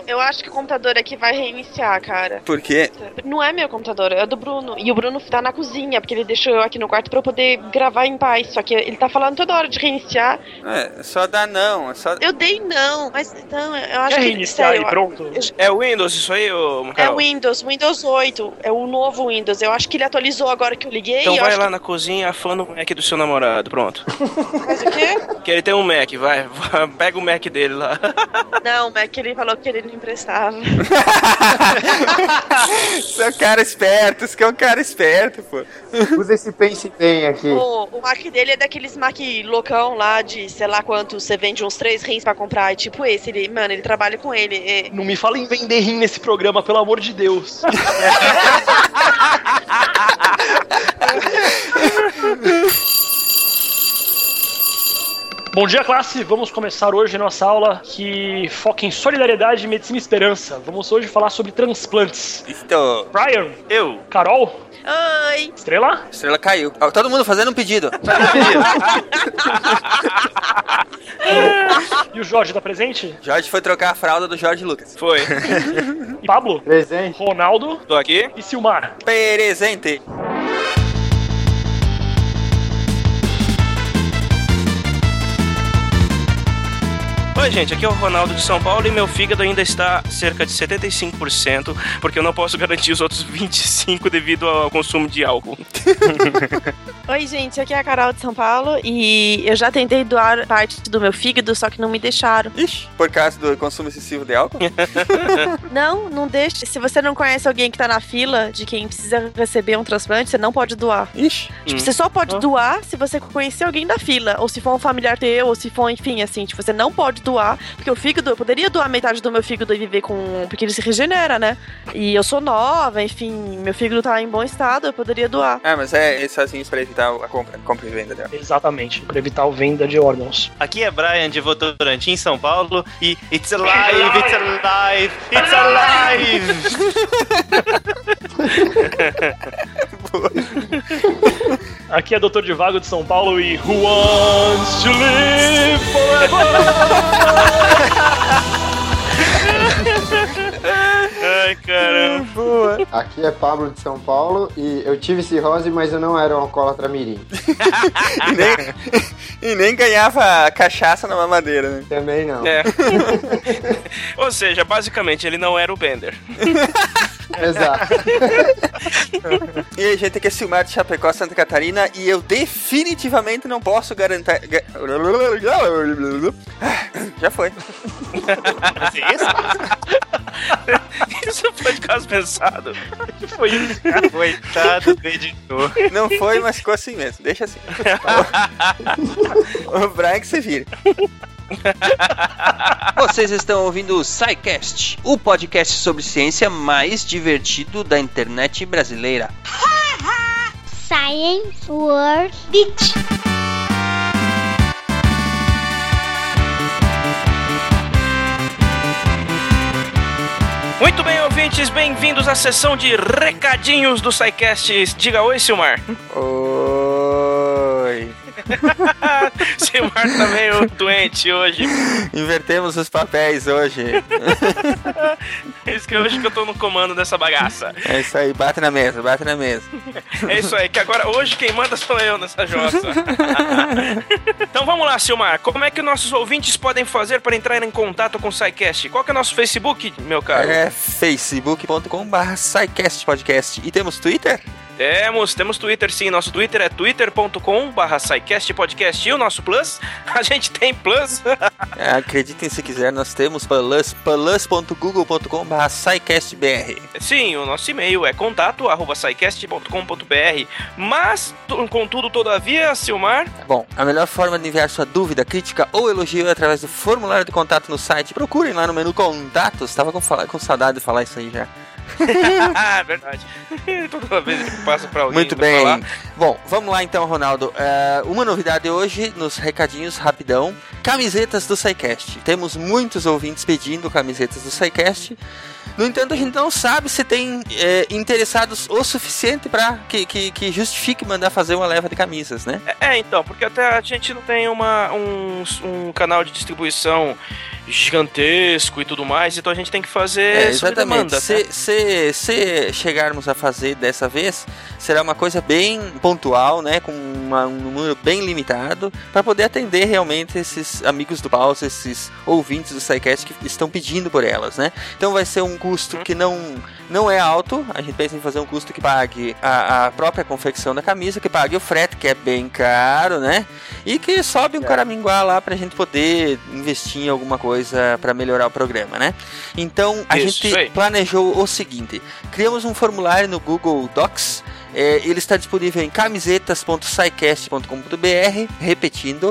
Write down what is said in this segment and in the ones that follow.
Eu acho que o computador aqui vai reiniciar, cara. Por quê? Não é meu computador, é do Bruno. E o Bruno tá na cozinha, porque ele deixou eu aqui no quarto pra eu poder gravar em paz. Só que ele tá falando toda hora de reiniciar. Só dá não. Eu dei não, mas não, eu acho que... que... reiniciar aí, pronto. É o Windows isso aí, ô Carol? É Windows 8. É o novo Windows. Eu acho que ele atualizou agora que eu liguei. Então vai lá na cozinha, afana o Mac do seu namorado, pronto. Mas o quê? Que ele tem um Mac, vai. Pega o Mac dele lá. Não, o Mac ele falou que ele não emprestava. Você é um cara esperto, pô. Usa esse Pense Bem aqui. O Mac dele é daqueles Mac loucão lá de sei lá quanto, você vende uns 3 rins pra comprar. É tipo esse, ele trabalha com ele. Não me fala em vender rim nesse programa, pelo amor de Deus. Bom dia, classe! Vamos começar hoje nossa aula que foca em solidariedade, medicina e esperança. Vamos hoje falar sobre transplantes. Estou. Brian? Eu. Carol? Oi! Estrela? Estrela caiu. Todo mundo fazendo um pedido. E o Jorge tá presente? Jorge foi trocar a fralda do Jorge Lucas. Foi. E Pablo? Presente. Ronaldo? Tô aqui. E Silmar? Presente. Oi, gente, aqui é o Ronaldo de São Paulo e meu fígado ainda está cerca de 75%, porque eu não posso garantir os outros 25% devido ao consumo de álcool. Oi, gente, aqui é a Carol de São Paulo e eu já tentei doar parte do meu fígado, só que não me deixaram. Ixi, por causa do consumo excessivo de álcool? Não deixa. Se você não conhece alguém que tá na fila de quem precisa receber um transplante, você não pode doar. Ixi. Tipo, você só pode doar se você conhecer alguém da fila, ou se for um familiar teu, ou se for, enfim, assim, tipo, você não pode doar, porque o fígado, eu poderia doar metade do meu fígado e viver com... porque ele se regenera, né? E eu sou nova, enfim, meu fígado tá em bom estado, eu poderia doar. Mas é sozinho pra evitar a compra e venda dela. Exatamente, pra evitar a venda de órgãos. Aqui é Brian de Votorantim, São Paulo, e it's alive, it's alive, it's alive! Aqui é Dr. Divago de São Paulo e Who Wants to Live Forever? Ai, caramba. Boa. Aqui é Pablo de São Paulo e eu tive cirrose, mas eu não era um alcoólatra mirim. e nem ganhava cachaça na mamadeira, né? Também não. É. Ou seja, basicamente, ele não era o Bender. Exato. E aí, gente, aqui é Silmar de Chapecó, Santa Catarina, e eu definitivamente não posso garantir... Já foi. Isso foi de caso pensado. Foi isso, cara. Coitado do editor. Não foi, mas ficou assim mesmo. Deixa assim. O Brian que se vira. Vocês estão ouvindo o SciCast, o podcast sobre ciência mais divertido da internet brasileira. Science World Beach. Muito bem, ouvintes, bem-vindos à sessão de recadinhos do SciCast. Diga oi, Silmar. Oi. Silmar tá meio doente hoje. Invertemos os papéis hoje. É isso que hoje que eu tô no comando dessa bagaça. É isso aí, bate na mesa, bate na mesa. É isso aí, que agora hoje quem manda sou eu nessa jossa. Então vamos lá, Silmar. Como é que nossos ouvintes podem fazer para entrar em contato com o SciCast? Qual que é o nosso Facebook, meu caro? É facebook.com/SciCastPodcast. E temos Twitter? Temos Twitter sim, nosso Twitter é twitter.com/SciCastPodcast. E o nosso Plus? A gente tem Plus. Acreditem se quiser, nós temos plus.google.com/SciCastBR. Sim, o nosso e-mail é contato@scicast.com.br. Mas, contudo, todavia, Silmar... Bom, a melhor forma de enviar sua dúvida, crítica ou elogio é através do formulário de contato no site. Procurem lá no menu Contatos. Tava com saudade de falar isso aí já. Verdade. Toda vez que passa pra alguém. Muito bem. Falar. Bom, vamos lá então, Ronaldo. Uma novidade hoje, nos recadinhos, rapidão. Camisetas do SciCast. Temos muitos ouvintes pedindo camisetas do SciCast. No entanto, a gente não sabe se tem interessados o suficiente para que justifique mandar fazer uma leva de camisas, né? Então, porque até a gente não tem um canal de distribuição gigantesco e tudo mais, então a gente tem que fazer sob demanda. Se chegarmos a fazer dessa vez, será uma coisa bem pontual, né, com um número bem limitado, para poder atender realmente esses amigos do Pause, esses ouvintes do SciCast que estão pedindo por elas, né? Então vai ser um custo que não é alto, a gente pensa em fazer um custo que pague a própria confecção da camisa, que pague o frete, que é bem caro, né? E que sobe um caraminguá lá pra gente poder investir em alguma coisa para melhorar o programa, né? Então a gente planejou o seguinte: criamos um formulário no Google Docs. Ele está disponível em camisetas.scicast.com.br, repetindo,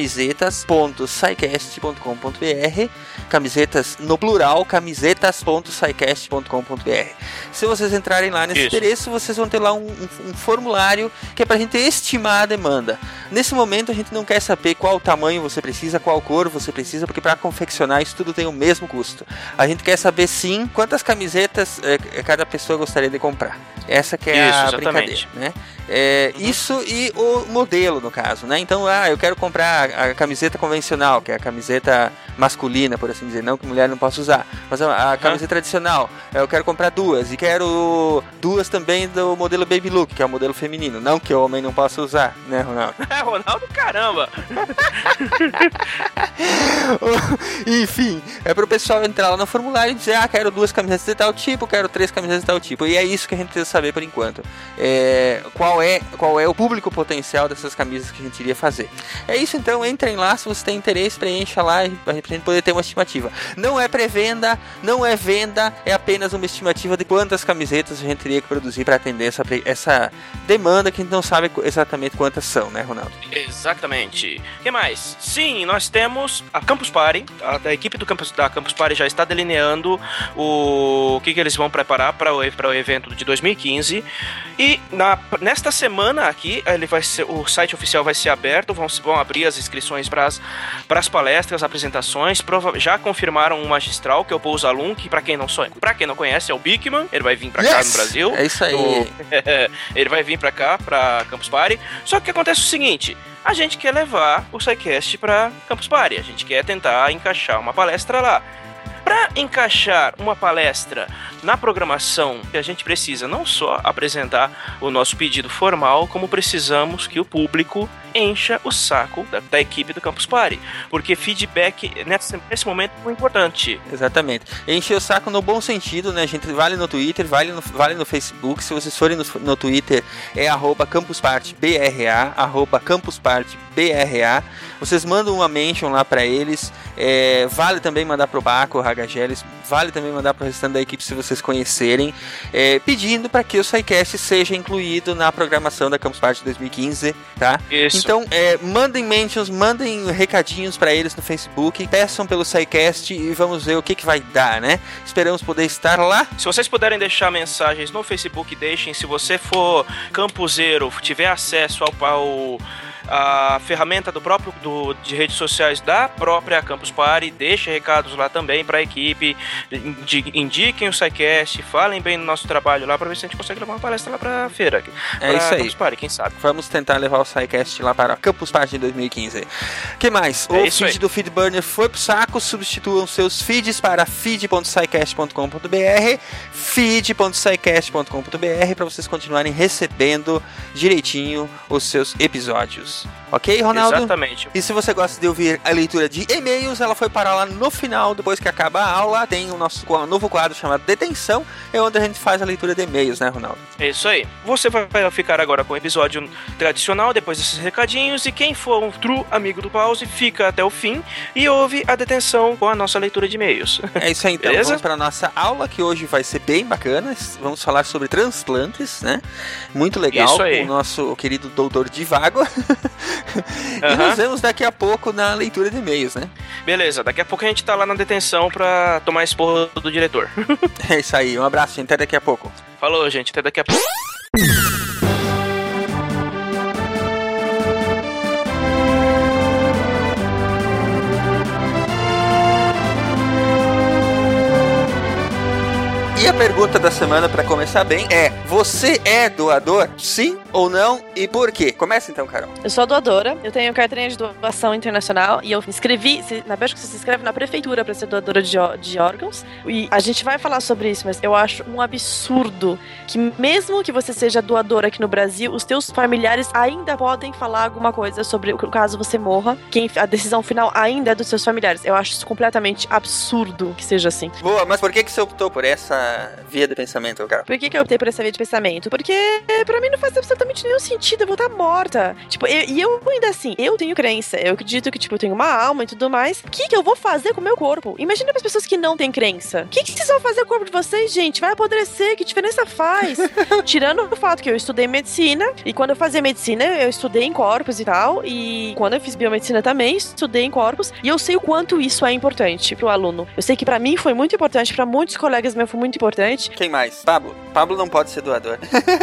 camisetas.scicast.com.br, camisetas no plural, camisetas.scicast.com.br. Se vocês entrarem lá nesse endereço, vocês vão ter lá um formulário que é para a gente estimar a demanda. Nesse momento a gente não quer saber qual tamanho você precisa, qual cor você precisa, porque para confeccionar isso tudo tem o mesmo custo. A gente quer saber sim quantas camisetas cada pessoa gostaria de comprar. Essa que é a brincadeira, né? Isso e o modelo, no caso, né? Então, eu quero comprar a camiseta convencional, que é a camiseta masculina, por assim dizer, não que mulher não possa usar, mas a camiseta tradicional, eu quero comprar duas, e quero duas também do modelo Baby Look, que é o modelo feminino, não que o homem não possa usar, né, Ronaldo? Ronaldo, caramba! Enfim, é pro pessoal entrar lá no formulário e dizer, quero duas camisetas de tal tipo, quero 3 camisetas de tal tipo, e é isso que a gente precisa saber por enquanto. Qual é o público potencial dessas camisas que a gente iria fazer. É isso, então, entrem lá, se você tem interesse, preencha lá pra gente poder ter uma estimativa. Não é pré-venda, não é venda, é apenas uma estimativa de quantas camisetas a gente teria que produzir para atender essa demanda que a gente não sabe exatamente quantas são, né, Ronaldo? Exatamente. O que mais? Sim, nós temos a Campus Party, a equipe da Campus Party já está delineando o que eles vão preparar para o evento de 2015, e nesta semana aqui, o site oficial vai ser aberto, vão abrir as inscrições para as palestras, apresentações. Já confirmaram um magistral, que é o Paul Zalum, que para quem não conhece é o Bigman, ele vai vir para cá no Brasil. É isso aí. Ele vai vir para cá, para Campus Party. Só que acontece o seguinte: a gente quer levar o SciCast para Campus Party, a gente quer tentar encaixar uma palestra lá. Para encaixar uma palestra na programação, a gente precisa não só apresentar o nosso pedido formal, como precisamos que o público encha o saco da equipe do Campus Party, porque feedback nesse momento é muito importante. Exatamente. Encher o saco no bom sentido, né, gente? Vale no Twitter, vale no Facebook. Se vocês forem no Twitter, é @CampusPartyBRA, @CampusPartyBRA. Vocês mandam uma mention lá para eles. Vale também mandar pro Baco, Ragageles, vale também mandar pro restante da equipe se vocês conhecerem, pedindo para que o SciCast seja incluído na programação da Campus Party 2015, tá? Isso. Então, mandem mentions, mandem recadinhos para eles no Facebook, peçam pelo SciCast e vamos ver o que vai dar, né? Esperamos poder estar lá. Se vocês puderem deixar mensagens no Facebook, deixem. Se você for campuseiro, tiver acesso a ferramenta de redes sociais da própria Campus Party, deixe recados lá também para a equipe, indiquem o SciCast, falem bem do nosso trabalho lá para ver se a gente consegue levar uma palestra lá para a feira. Isso aí. Campus Party, quem sabe? Vamos tentar levar o SciCast lá para a Campus Party de 2015. O que mais? O feed do Feedburner foi pro saco, substituam seus feeds para feed.scicast.com.br, feed.scicast.com.br, para vocês continuarem recebendo direitinho os seus episódios. Ok, Ronaldo? Exatamente. E se você gosta de ouvir a leitura de e-mails, ela foi parar lá no final, depois que acaba a aula. Tem o nosso novo quadro chamado Detenção, é onde a gente faz a leitura de e-mails, né, Ronaldo? É isso aí. Você vai ficar agora com o episódio tradicional, depois desses recadinhos, e quem for um true amigo do Pause, fica até o fim e ouve a Detenção com a nossa leitura de e-mails. É isso aí, então. Beleza? Vamos para a nossa aula, que hoje vai ser bem bacana. Vamos falar sobre transplantes, né? Muito legal, com o nosso querido doutor Divago. E nos vemos daqui a pouco na leitura de e-mails, né? Beleza, daqui a pouco a gente tá lá na detenção pra tomar esporro do diretor. É isso aí, um abraço, gente, até daqui a pouco. Falou, gente, até daqui a pouco. E a pergunta da semana, pra começar bem, é: você é doador? Sim ou não? E por quê? Começa então, Carol. Eu sou doadora, eu tenho carteirinha de doação internacional e eu me inscrevi, na Bélgica você se inscreve na prefeitura pra ser doadora de órgãos. E a gente vai falar sobre isso, mas eu acho um absurdo que mesmo que você seja doadora aqui no Brasil, os teus familiares ainda podem falar alguma coisa sobre o caso você morra. A decisão final ainda é dos seus familiares. Eu acho isso completamente absurdo que seja assim. Boa, mas por que você optou por essa via de pensamento, Carol? Por que eu optei por essa via de pensamento? Porque pra mim não faz absolutamente nenhum sentido, eu vou estar morta. Tipo, eu ainda assim, eu tenho crença, eu acredito que, tipo, eu tenho uma alma e tudo mais. O que eu vou fazer com o meu corpo? Imagina as pessoas que não têm crença. O que vocês vão fazer com o corpo de vocês, gente? Vai apodrecer, que diferença faz? Tirando o fato que eu estudei medicina, e quando eu fazia medicina, eu estudei em corpos e tal, e quando eu fiz biomedicina também, estudei em corpos, e eu sei o quanto isso é importante pro aluno. Eu sei que pra mim foi muito importante, pra muitos colegas meus foi muito importante. Quem mais? Pablo. Pablo não pode ser doador.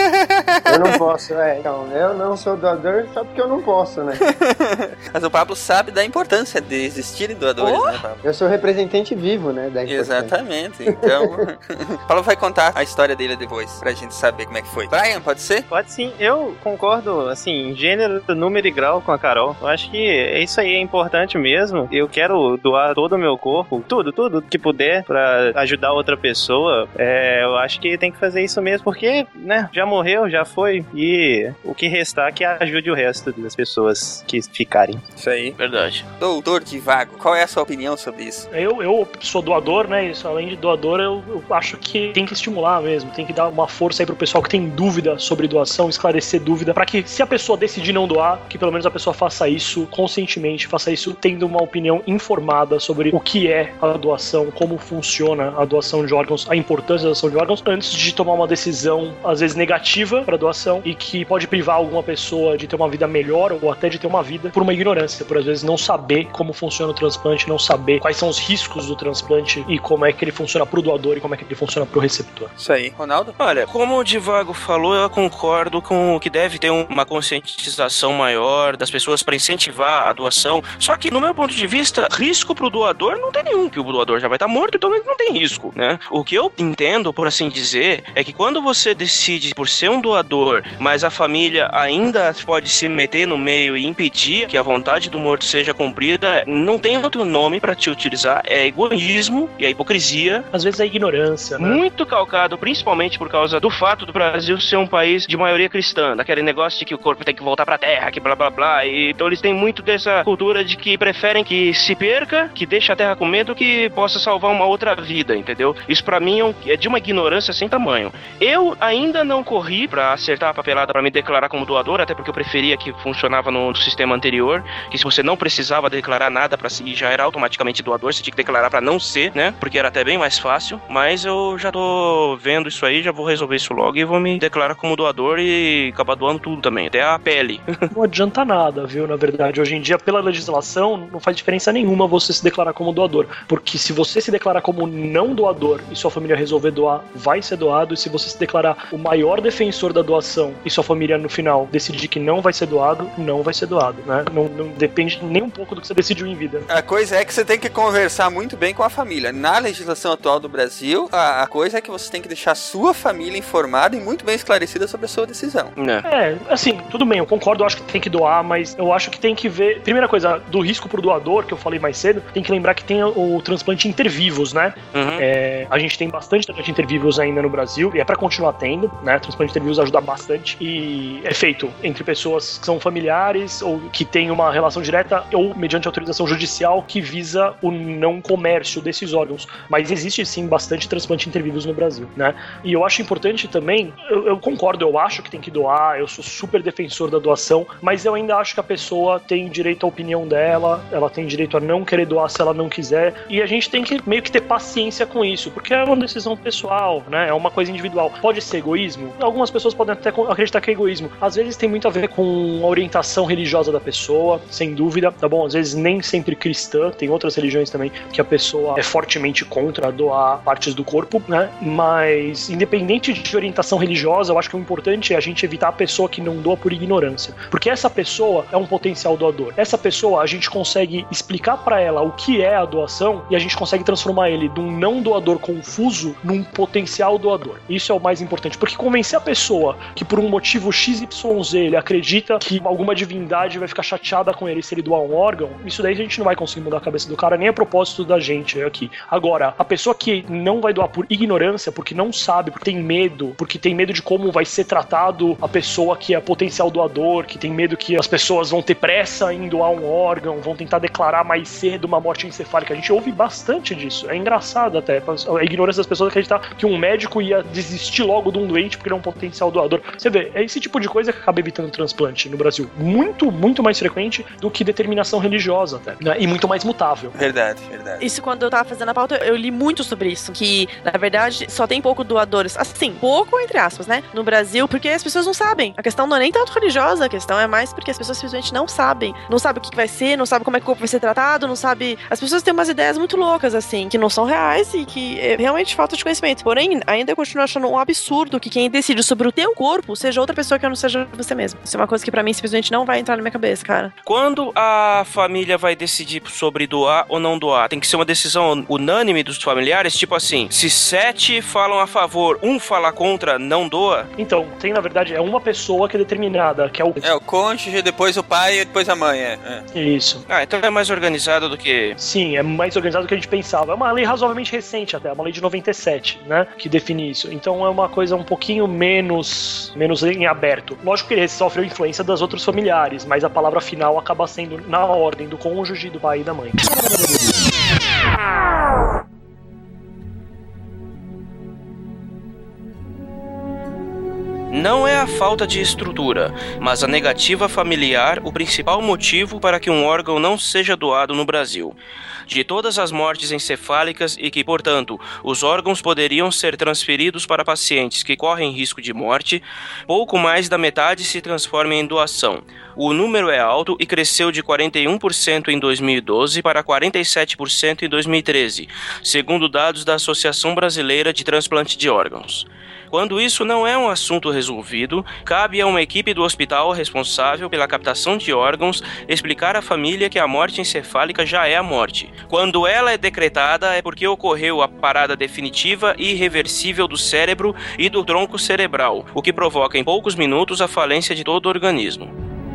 Eu não posso, então, eu não sou doador só porque eu não posso, né? Mas o Pablo sabe da importância de existirem doadores, né, Pablo? Eu sou representante vivo, né, da importância. Exatamente, então... Pablo vai contar a história dele depois, pra gente saber como é que foi. Brian, pode ser? Pode sim, eu concordo, assim, em gênero, número e grau com a Carol. Eu acho que isso aí é importante mesmo. Eu quero doar todo o meu corpo, tudo que puder pra ajudar outra pessoa. Eu acho que tem que fazer isso mesmo, porque, né, já morreu, já foi, e o que restar que ajude o resto das pessoas que ficarem. Isso aí. Verdade. Doutor Divago, qual é a sua opinião sobre isso? Eu sou doador, né, isso, além de doador, eu acho que tem que estimular mesmo, tem que dar uma força aí pro pessoal que tem dúvida sobre doação, esclarecer dúvida, pra que se a pessoa decidir não doar, que pelo menos a pessoa faça isso conscientemente, faça isso tendo uma opinião informada sobre o que é a doação, como funciona a doação de órgãos, a importância da doação de órgãos, antes de tomar uma decisão, às vezes negativa pra doação, e que pode privar alguma pessoa de ter uma vida melhor, ou até de ter uma vida, por uma ignorância, por às vezes não saber como funciona o transplante, não saber quais são os riscos do transplante, e como é que ele funciona pro doador, e como é que ele funciona pro receptor. Isso aí. Ronaldo? Olha, como o Divago falou, eu concordo com que deve ter uma conscientização maior das pessoas para incentivar a doação. Só que, no meu ponto de vista, risco pro doador não tem nenhum, que o doador já vai estar morto, então não tem risco, né? O que eu entendo, por assim dizer, é que quando você decide por ser um doador, mas a família ainda pode se meter no meio e impedir que a vontade do morto seja cumprida, não tem outro nome para te utilizar, é egoísmo e a hipocrisia. Às vezes é ignorância, né? Muito calcado, principalmente por causa do fato do Brasil ser um país de maioria cristã, daquele negócio de que o corpo tem que voltar pra terra, que blá blá blá, e então eles têm muito dessa cultura de que preferem que se perca, que deixe a terra com medo, que possa salvar uma outra vida, entendeu? Isso pra mim é de uma ignorância sem tamanho. Eu ainda não corri pra acertar a papelada pra me declarar como doador, até porque eu preferia que funcionava no sistema anterior, que se você não precisava declarar nada pra si, já era automaticamente doador, você tinha que declarar pra não ser, né? Porque era até bem mais fácil, mas eu já tô vendo isso aí, já vou resolver isso logo e vou me declarar como doador e acabar doando tudo também, até a pele. Não adianta nada, viu? Na verdade, hoje em dia, pela legislação, não faz diferença nenhuma você se declarar como doador, porque se você se declarar como não doador e sua família resolver doar, vai ser doado, e se você se declarar o maior defensor da doação e sua família no final decidir que não vai ser doado, não vai ser doado, né? Não depende nem um pouco do que você decidiu em vida. A coisa é que você tem que conversar muito bem com a família. Na legislação atual do Brasil, a coisa é que você tem que deixar a sua família informada e muito bem esclarecida sobre a sua decisão. Assim, tudo bem, eu concordo, eu acho que tem que doar, mas eu acho que tem que ver, primeira coisa, do risco pro doador, que eu falei mais cedo, tem que lembrar que tem o transplante intervivos, né? Uhum. A gente tem bastante transplante intervivos ainda no Brasil, e é pra continuar tendo, né? Transplante intervivos ajuda bastante, e é feito entre pessoas que são familiares, ou que têm uma relação direta, ou mediante autorização judicial que visa o não comércio desses órgãos. Mas existe sim bastante transplante intervivos no Brasil, né? E eu acho importante também, eu concordo, eu acho que tem que doar, eu sou super defensor da doação, mas eu ainda acho que a pessoa tem direito à opinião dela, ela tem direito a não querer doar se ela não quiser, e a gente tem que meio que ter paciência com isso, porque é uma decisão decisão pessoal, né? É uma coisa individual. Pode ser egoísmo? Algumas pessoas podem até acreditar que é egoísmo. Às vezes tem muito a ver com a orientação religiosa da pessoa, sem dúvida, tá bom? Às vezes nem sempre cristã, tem outras religiões também que a pessoa é fortemente contra doar partes do corpo, né? Mas independente de orientação religiosa, eu acho que o importante é a gente evitar a pessoa que não doa por ignorância. Porque essa pessoa é um potencial doador. Essa pessoa, a gente consegue explicar pra ela o que é a doação e a gente consegue transformar ele de um não doador confuso num potencial doador. Isso é o mais importante, porque convencer a pessoa que por um motivo XYZ ele acredita que alguma divindade vai ficar chateada com ele se ele doar um órgão, isso daí a gente não vai conseguir mudar a cabeça do cara, nem a propósito da gente aqui. Agora, a pessoa que não vai doar por ignorância, porque não sabe, porque tem medo de como vai ser tratado a pessoa que é potencial doador, que tem medo que as pessoas vão ter pressa em doar um órgão, vão tentar declarar mais cedo uma morte encefálica. A gente ouve bastante disso. É engraçado até. A ignorância das pessoas acreditar que um médico ia desistir logo de um doente porque ele é um potencial doador. Você vê, é esse tipo de coisa que acaba evitando transplante no Brasil. Muito, muito mais frequente do que determinação religiosa até, né? E muito mais mutável. Verdade. Isso, quando eu tava fazendo a pauta, eu li muito sobre isso. Que, na verdade, só tem pouco doadores. Assim, pouco entre aspas, né? No Brasil, porque as pessoas não sabem. A questão não é nem tanto religiosa, a questão é mais porque as pessoas simplesmente não sabem. Não sabem o que vai ser, não sabem como é que o corpo vai ser tratado, não sabe. As pessoas têm umas ideias muito loucas, assim, que não são reais e que é realmente falta de conhecimento. Porém, ainda eu continuo achando um absurdo que quem decide sobre o teu corpo seja outra pessoa que não seja você mesmo. Isso é uma coisa que pra mim simplesmente não vai entrar na minha cabeça, cara. Quando a família vai decidir sobre doar ou não doar, tem que ser uma decisão unânime dos familiares? Tipo assim, se 7 falam a favor, 1 fala contra, não doa? Então, tem na verdade, é uma pessoa que é determinada, que é o... É o cônjuge, depois o pai e depois a mãe, Isso. Então é mais organizado do que... Sim, é mais organizado do que a gente pensava. É uma lei razoavelmente recente até, é uma lei de 97, né, que define isso. Então é uma coisa um pouquinho menos em aberto. Lógico que ele sofre a influência das outros familiares, mas a palavra final acaba sendo na ordem do cônjuge, do pai e da mãe. Não é a falta de estrutura, mas a negativa familiar o principal motivo para que um órgão não seja doado no Brasil. De todas as mortes encefálicas e que, portanto, os órgãos poderiam ser transferidos para pacientes que correm risco de morte, pouco mais da metade se transforma em doação. O número é alto e cresceu de 41% em 2012 para 47% em 2013, segundo dados da Associação Brasileira de Transplante de Órgãos. Quando isso não é um assunto resolvido, cabe a uma equipe do hospital responsável pela captação de órgãos explicar à família que a morte encefálica já é a morte. Quando ela é decretada, é porque ocorreu a parada definitiva e irreversível do cérebro e do tronco cerebral, o que provoca em poucos minutos a falência de todo o organismo.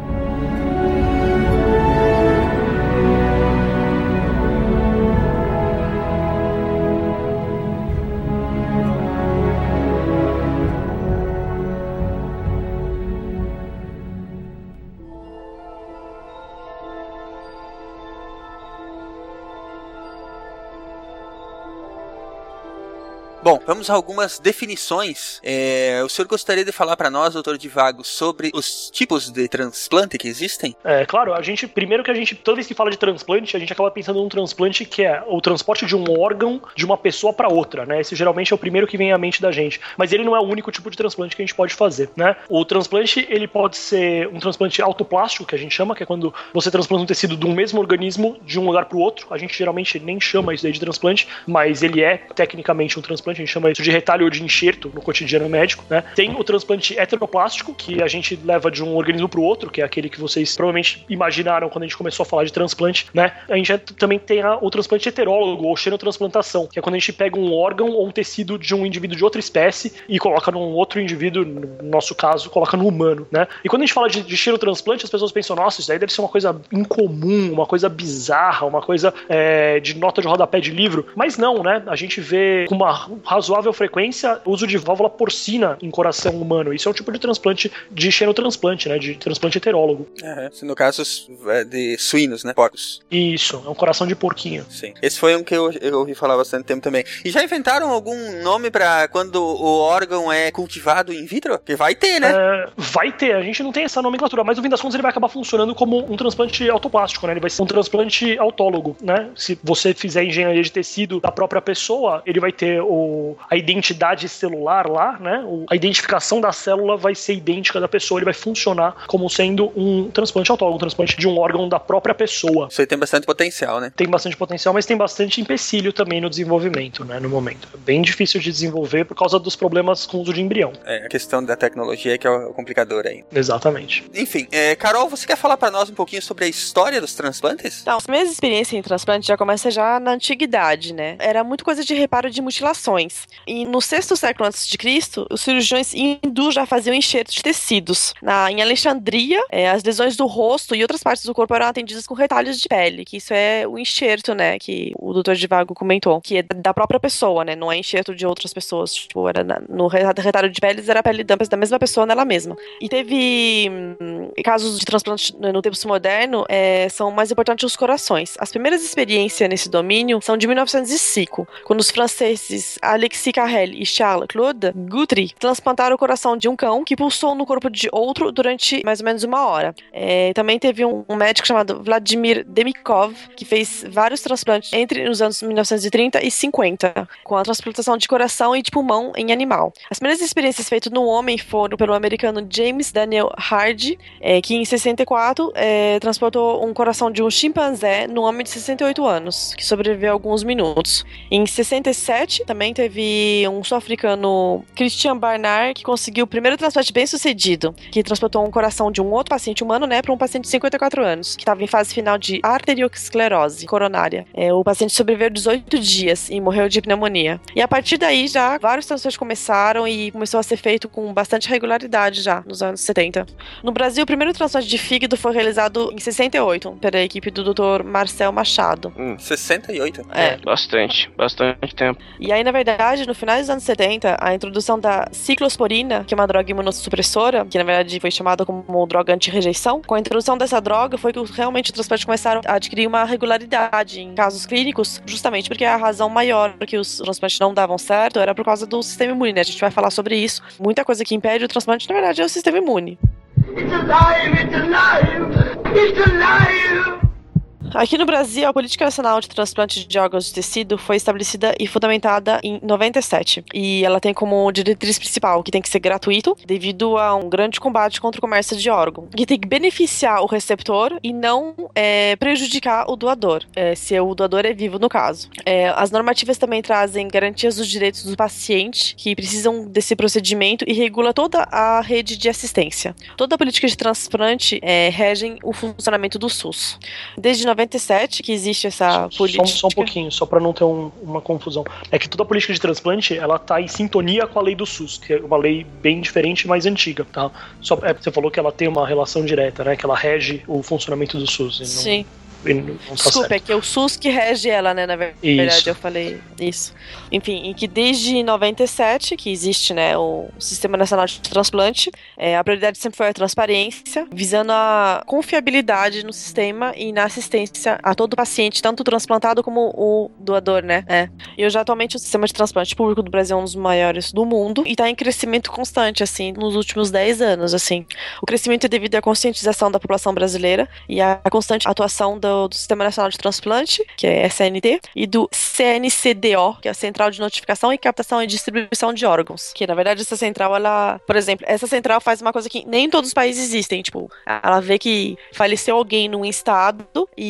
Bom, vamos a algumas definições. O senhor gostaria de falar para nós, doutor Divago, sobre os tipos de transplante que existem? Claro, toda vez que fala de transplante, a gente acaba pensando num transplante que é o transporte de um órgão de uma pessoa para outra, né? Esse geralmente é o primeiro que vem à mente da gente. Mas ele não é o único tipo de transplante que a gente pode fazer, né? O transplante, ele pode ser um transplante autoplástico, que a gente chama, que é quando você transplanta um tecido de um mesmo organismo de um lugar para o outro. A gente geralmente nem chama isso daí de transplante, mas ele é tecnicamente um transplante. A gente chama isso de retalho ou de enxerto no cotidiano médico, né? Tem o transplante heteroplástico, que a gente leva de um organismo pro outro, que é aquele que vocês provavelmente imaginaram quando a gente começou a falar de transplante, né? A gente também tem o transplante heterólogo ou xenotransplantação, que é quando a gente pega um órgão ou um tecido de um indivíduo de outra espécie e coloca num outro indivíduo, no nosso caso, coloca no humano, né? E quando a gente fala de xenotransplante, as pessoas pensam, nossa, isso daí deve ser uma coisa incomum, uma coisa bizarra, uma coisa de nota de rodapé de livro, mas não, né? A gente vê com uma razoável frequência o uso de válvula porcina em coração humano. Isso é um tipo de transplante de xenotransplante, né? De transplante heterólogo. No caso de suínos, né? Porcos. Isso, é um coração de porquinho. Sim. Esse foi um que eu ouvi falar há bastante tempo também. E já inventaram algum nome pra quando o órgão é cultivado in vitro? Que vai ter, né? Vai ter. A gente não tem essa nomenclatura, mas no fim das contas ele vai acabar funcionando como um transplante autoplástico, né? Ele vai ser um transplante autólogo, né? Se você fizer engenharia de tecido da própria pessoa, ele vai ter o a identidade celular lá, né? A identificação da célula vai ser idêntica da pessoa, ele vai funcionar como sendo um transplante autólogo, um transplante de um órgão da própria pessoa. Isso aí tem bastante potencial, né? Tem bastante potencial, mas tem bastante empecilho também no desenvolvimento, né? No momento. É bem difícil de desenvolver por causa dos problemas com o uso de embrião. A questão da tecnologia que é o complicador aí. Exatamente. Enfim, Carol, você quer falar pra nós um pouquinho sobre a história dos transplantes? Então, as minhas experiências em transplante já começam já na antiguidade, né? Era muito coisa de reparo de mutilações. E no 6º século a.C., os cirurgiões hindus já faziam enxertos de tecidos. Em Alexandria, as lesões do rosto e outras partes do corpo eram atendidas com retalhos de pele, que isso é o enxerto, né, que o Dr. Divago comentou, que é da própria pessoa, né, não é enxerto de outras pessoas, tipo, era no retalho de peles, era a pele da mesma pessoa nela mesma. E teve casos de transplante no tempo moderno, são mais importantes os corações. As primeiras experiências nesse domínio são de 1905, quando os franceses Alexis Carrel e Charles Claude Guthrie transplantaram o coração de um cão que pulsou no corpo de outro durante mais ou menos 1 hora. Também teve um médico chamado Vladimir Demikov, que fez vários transplantes entre os anos 1930 e 50, com a transplantação de coração e de pulmão em animal. As primeiras experiências feitas no homem foram pelo americano James Daniel Hardy, que em 64 transplantou um coração de um chimpanzé num homem de 68 anos, que sobreviveu alguns minutos. Em 67 também teve um sul-africano, Christian Barnard, que conseguiu o primeiro transplante bem sucedido, que transplantou um coração de um outro paciente humano, né, para um paciente de 54 anos, que estava em fase final de arteriosclerose coronária. O paciente sobreviveu 18 dias e morreu de pneumonia. E a partir daí já vários transplantes começaram e começou a ser feito com bastante regularidade já nos anos 70. No Brasil, o primeiro transplante de fígado foi realizado em 68 pela equipe do Dr. Marcel Machado. 68? Bastante tempo. E aí, na verdade, no final dos anos 70, a introdução da ciclosporina, que é uma droga imunossupressora, que na verdade foi chamada como droga anti-rejeição, com a introdução dessa droga foi que realmente os transplantes começaram a adquirir uma regularidade em casos clínicos, justamente porque a razão maior que os transplantes não davam certo era por causa do sistema imune, né? A gente vai falar sobre isso. Muita coisa que impede o transplante, na verdade, é o sistema imune. It's alive! It's alive! It's alive! Aqui no Brasil, a Política Nacional de Transplante de Órgãos de Tecido foi estabelecida e fundamentada em 97. E ela tem como diretriz principal que tem que ser gratuito, devido a um grande combate contra o comércio de órgão. Que tem que beneficiar o receptor e não prejudicar o doador, se o doador é vivo no caso. As normativas também trazem garantias dos direitos do paciente que precisam desse procedimento e regula toda a rede de assistência. Toda a política de transplante regem o funcionamento do SUS. Desde 97 que existe essa política. Só um pouquinho, só para não ter uma confusão. É que toda a política de transplante, ela tá em sintonia com a lei do SUS, que é uma lei bem diferente e mais antiga, tá? Você falou que ela tem uma relação direta, né? Que ela rege o funcionamento do SUS. Sim. Desculpa, é que é o SUS que rege ela, né? Na verdade, isso. Eu falei isso. Enfim, em que desde 97, que existe, né, o Sistema Nacional de Transplante, a prioridade sempre foi a transparência, visando a confiabilidade no sistema e na assistência a todo paciente, tanto o transplantado como o doador, né? E hoje, atualmente, o sistema de transplante público do Brasil é um dos maiores do mundo e está em crescimento constante, assim, nos últimos 10 anos, assim. O crescimento é devido à conscientização da população brasileira e à constante atuação do Sistema Nacional de Transplante, que é SNT, e do CNCDO, que é a Central de Notificação e Captação e Distribuição de Órgãos. Que, na verdade, essa central, ela... Por exemplo, essa central faz uma coisa que nem em todos os países existem. Tipo, ela vê que faleceu alguém num estado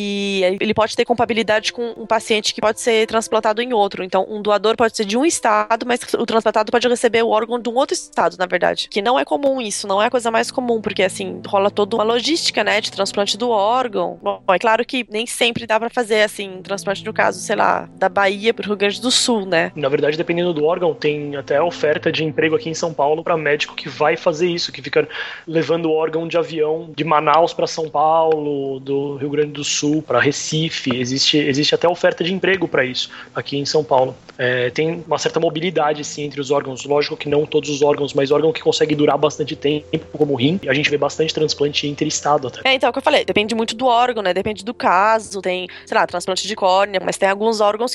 e ele pode ter compatibilidade com um paciente que pode ser transplantado em outro. Então, um doador pode ser de um estado, mas o transplantado pode receber o órgão de um outro estado, na verdade. Que não é comum isso, não é a coisa mais comum, porque, assim, rola toda uma logística, né, de transplante do órgão. Bom, é claro que nem sempre dá pra fazer, assim, transplante no caso, sei lá, da Bahia pro Rio Grande do Sul, né? Na verdade, dependendo do órgão, tem até oferta de emprego aqui em São Paulo pra médico que vai fazer isso, que fica levando o órgão de avião de Manaus pra São Paulo, do Rio Grande do Sul pra Recife. Existe até oferta de emprego pra isso aqui em São Paulo. Tem uma certa mobilidade, sim, entre os órgãos. Lógico que não todos os órgãos, mas órgão que consegue durar bastante tempo, como o rim. E a gente vê bastante transplante interestado até. Então, é o que eu falei, depende muito do órgão, né? Depende do caso, tem, sei lá, transplante de córnea, mas tem alguns órgãos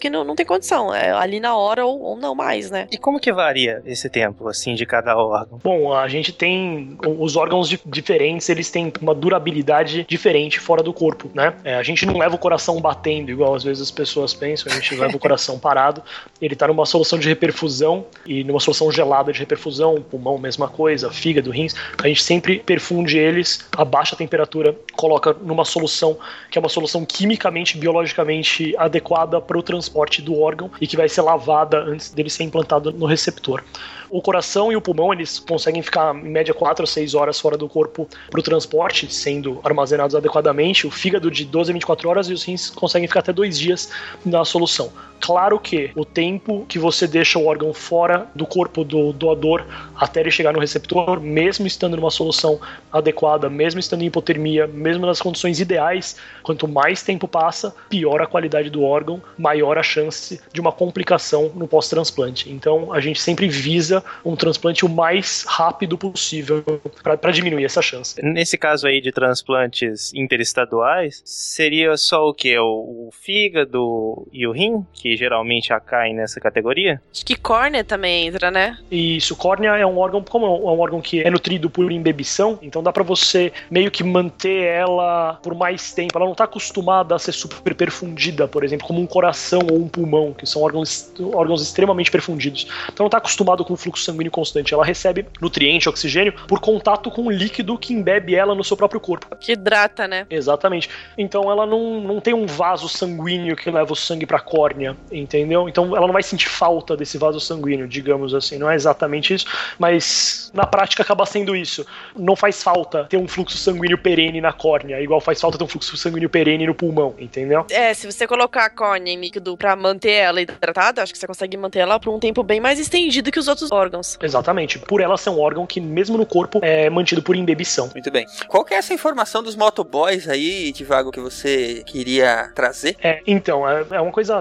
que não tem condição. É ali na hora ou não mais, né? E como que varia esse tempo, assim, de cada órgão? Bom, a gente tem os órgãos diferentes, eles têm uma durabilidade diferente fora do corpo, né? A gente não leva o coração batendo, igual às vezes as pessoas pensam, a gente leva o coração parado, ele tá numa solução de reperfusão e numa solução gelada de reperfusão, pulmão, mesma coisa, fígado, rins, a gente sempre perfunde eles a baixa temperatura, coloca numa solução que é uma solução quimicamente, biologicamente adequada para o transporte do órgão e que vai ser lavada antes dele ser implantado no receptor. O coração e o pulmão, eles conseguem ficar em média 4 a 6 horas fora do corpo para o transporte, sendo armazenados adequadamente. O fígado de 12 a 24 horas e os rins conseguem ficar até 2 dias na solução. Claro que o tempo que você deixa o órgão fora do corpo do doador até ele chegar no receptor, mesmo estando numa solução adequada, mesmo estando em hipotermia, mesmo nas condições ideais, quanto mais tempo passa, pior a qualidade do órgão, maior a chance de uma complicação no pós-transplante. Então a gente sempre visa um transplante o mais rápido possível para diminuir essa chance. Nesse caso aí de transplantes interestaduais, seria só o quê? O fígado e o rim, que geralmente caem nessa categoria? Acho que córnea também entra, né? Isso, córnea é um órgão, como é um órgão que é nutrido por imbebição, então dá pra você meio que manter ela por mais tempo. Ela não tá acostumada a ser super perfundida, por exemplo, como um coração ou um pulmão, que são órgãos extremamente perfundidos. Então não tá acostumado com o fluxo sanguíneo constante. Ela recebe nutriente, oxigênio, por contato com o líquido que embebe ela no seu próprio corpo. Que hidrata, né? Exatamente. Então ela não tem um vaso sanguíneo que leva o sangue pra córnea, entendeu? Então ela não vai sentir falta desse vaso sanguíneo, digamos assim. Não é exatamente isso, mas na prática acaba sendo isso. Não faz falta ter um fluxo sanguíneo perene na córnea, igual faz falta ter um fluxo sanguíneo perene no pulmão, entendeu? Se você colocar a córnea em líquido pra manter ela hidratada, acho que você consegue manter ela por um tempo bem mais estendido que os outros órgãos. Exatamente. Por ela ser um órgão que mesmo no corpo é mantido por imbebição. Muito bem. Qual que é essa informação dos motoboys aí, Divago, que você queria trazer? Então, é uma coisa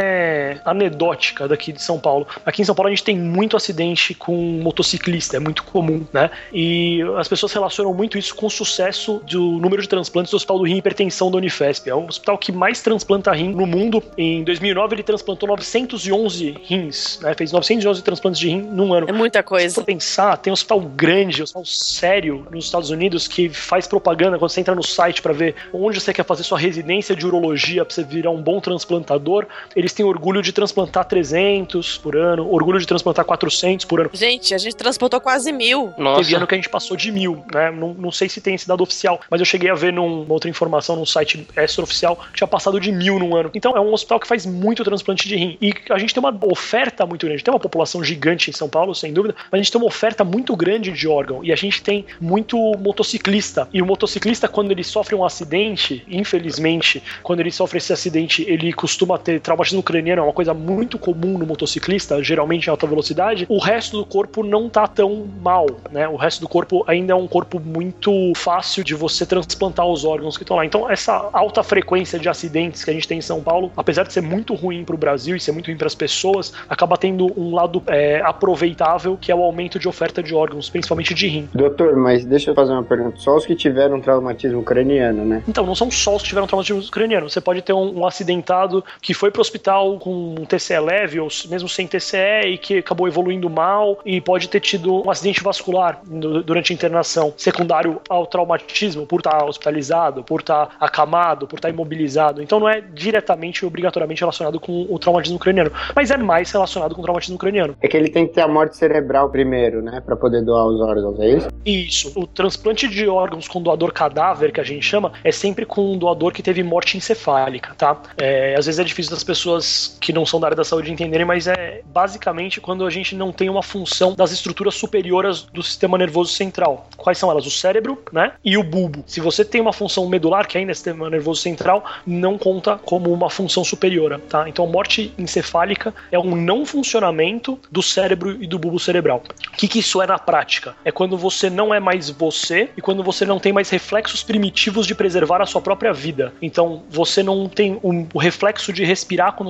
até anedótica daqui de São Paulo. Aqui em São Paulo a gente tem muito acidente com motociclista, é muito comum, né? E as pessoas relacionam muito isso com o sucesso do número de transplantes do Hospital do Rim e Hipertensão da Unifesp. É o hospital que mais transplanta rim no mundo. Em 2009 ele transplantou 911 rins, né? Fez 911 transplantes de rim num ano. É muita coisa. Se for pensar, tem um hospital grande, um hospital sério nos Estados Unidos que faz propaganda quando você entra no site pra ver onde você quer fazer sua residência de urologia pra você virar um bom transplantador. Eles têm orgulho de transplantar 300 por ano, orgulho de transplantar 400 por ano. Gente, a gente transplantou quase 1000. Nossa. Teve ano que a gente passou de 1000, né? Não sei se tem esse dado oficial, mas eu cheguei a ver numa outra informação, num site extraoficial, que tinha passado de 1000 num ano. Então é um hospital que faz muito transplante de rim. E a gente tem uma oferta muito grande. Tem uma população gigante em São Paulo, sem dúvida, mas a gente tem uma oferta muito grande de órgão. E a gente tem muito motociclista. E o motociclista, quando ele sofre um acidente, infelizmente, quando ele sofre esse acidente, ele costuma ter traumatismo craniano, é uma coisa muito comum no motociclista, geralmente em alta velocidade. O resto do corpo não tá tão mal, né? O resto do corpo ainda é um corpo muito fácil de você transplantar os órgãos que estão lá. Então, essa alta frequência de acidentes que a gente tem em São Paulo, apesar de ser muito ruim pro Brasil e ser muito ruim pras pessoas, acaba tendo um lado aproveitável, que é o aumento de oferta de órgãos, principalmente de rim. Doutor, mas deixa eu fazer uma pergunta. Só os que tiveram traumatismo craniano, né? Então, não são só os que tiveram traumatismo craniano. Você pode ter um acidentado que foi pro hospital com um TCE leve, ou mesmo sem TCE, e que acabou evoluindo mal, e pode ter tido um acidente vascular durante a internação, secundário ao traumatismo, por estar hospitalizado, por estar acamado, por estar imobilizado. Então não é diretamente, obrigatoriamente relacionado com o traumatismo craniano, mas é mais relacionado com o traumatismo craniano. É que ele tem que ter a morte cerebral primeiro, né, pra poder doar os órgãos, é isso? Isso. O transplante de órgãos com doador cadáver, que a gente chama, é sempre com um doador que teve morte encefálica, tá? Às vezes é difícil das pessoas que não são da área da saúde entenderem, mas é basicamente quando a gente não tem uma função das estruturas superiores do sistema nervoso central. Quais são elas? O cérebro, né? E o bulbo. Se você tem uma função medular, que ainda é sistema nervoso central, não conta como uma função superior, tá? Então, morte encefálica é um não funcionamento do cérebro e do bulbo cerebral. O que isso é na prática? É quando você não é mais você e quando você não tem mais reflexos primitivos de preservar a sua própria vida. Então, você não tem o reflexo de respirar quando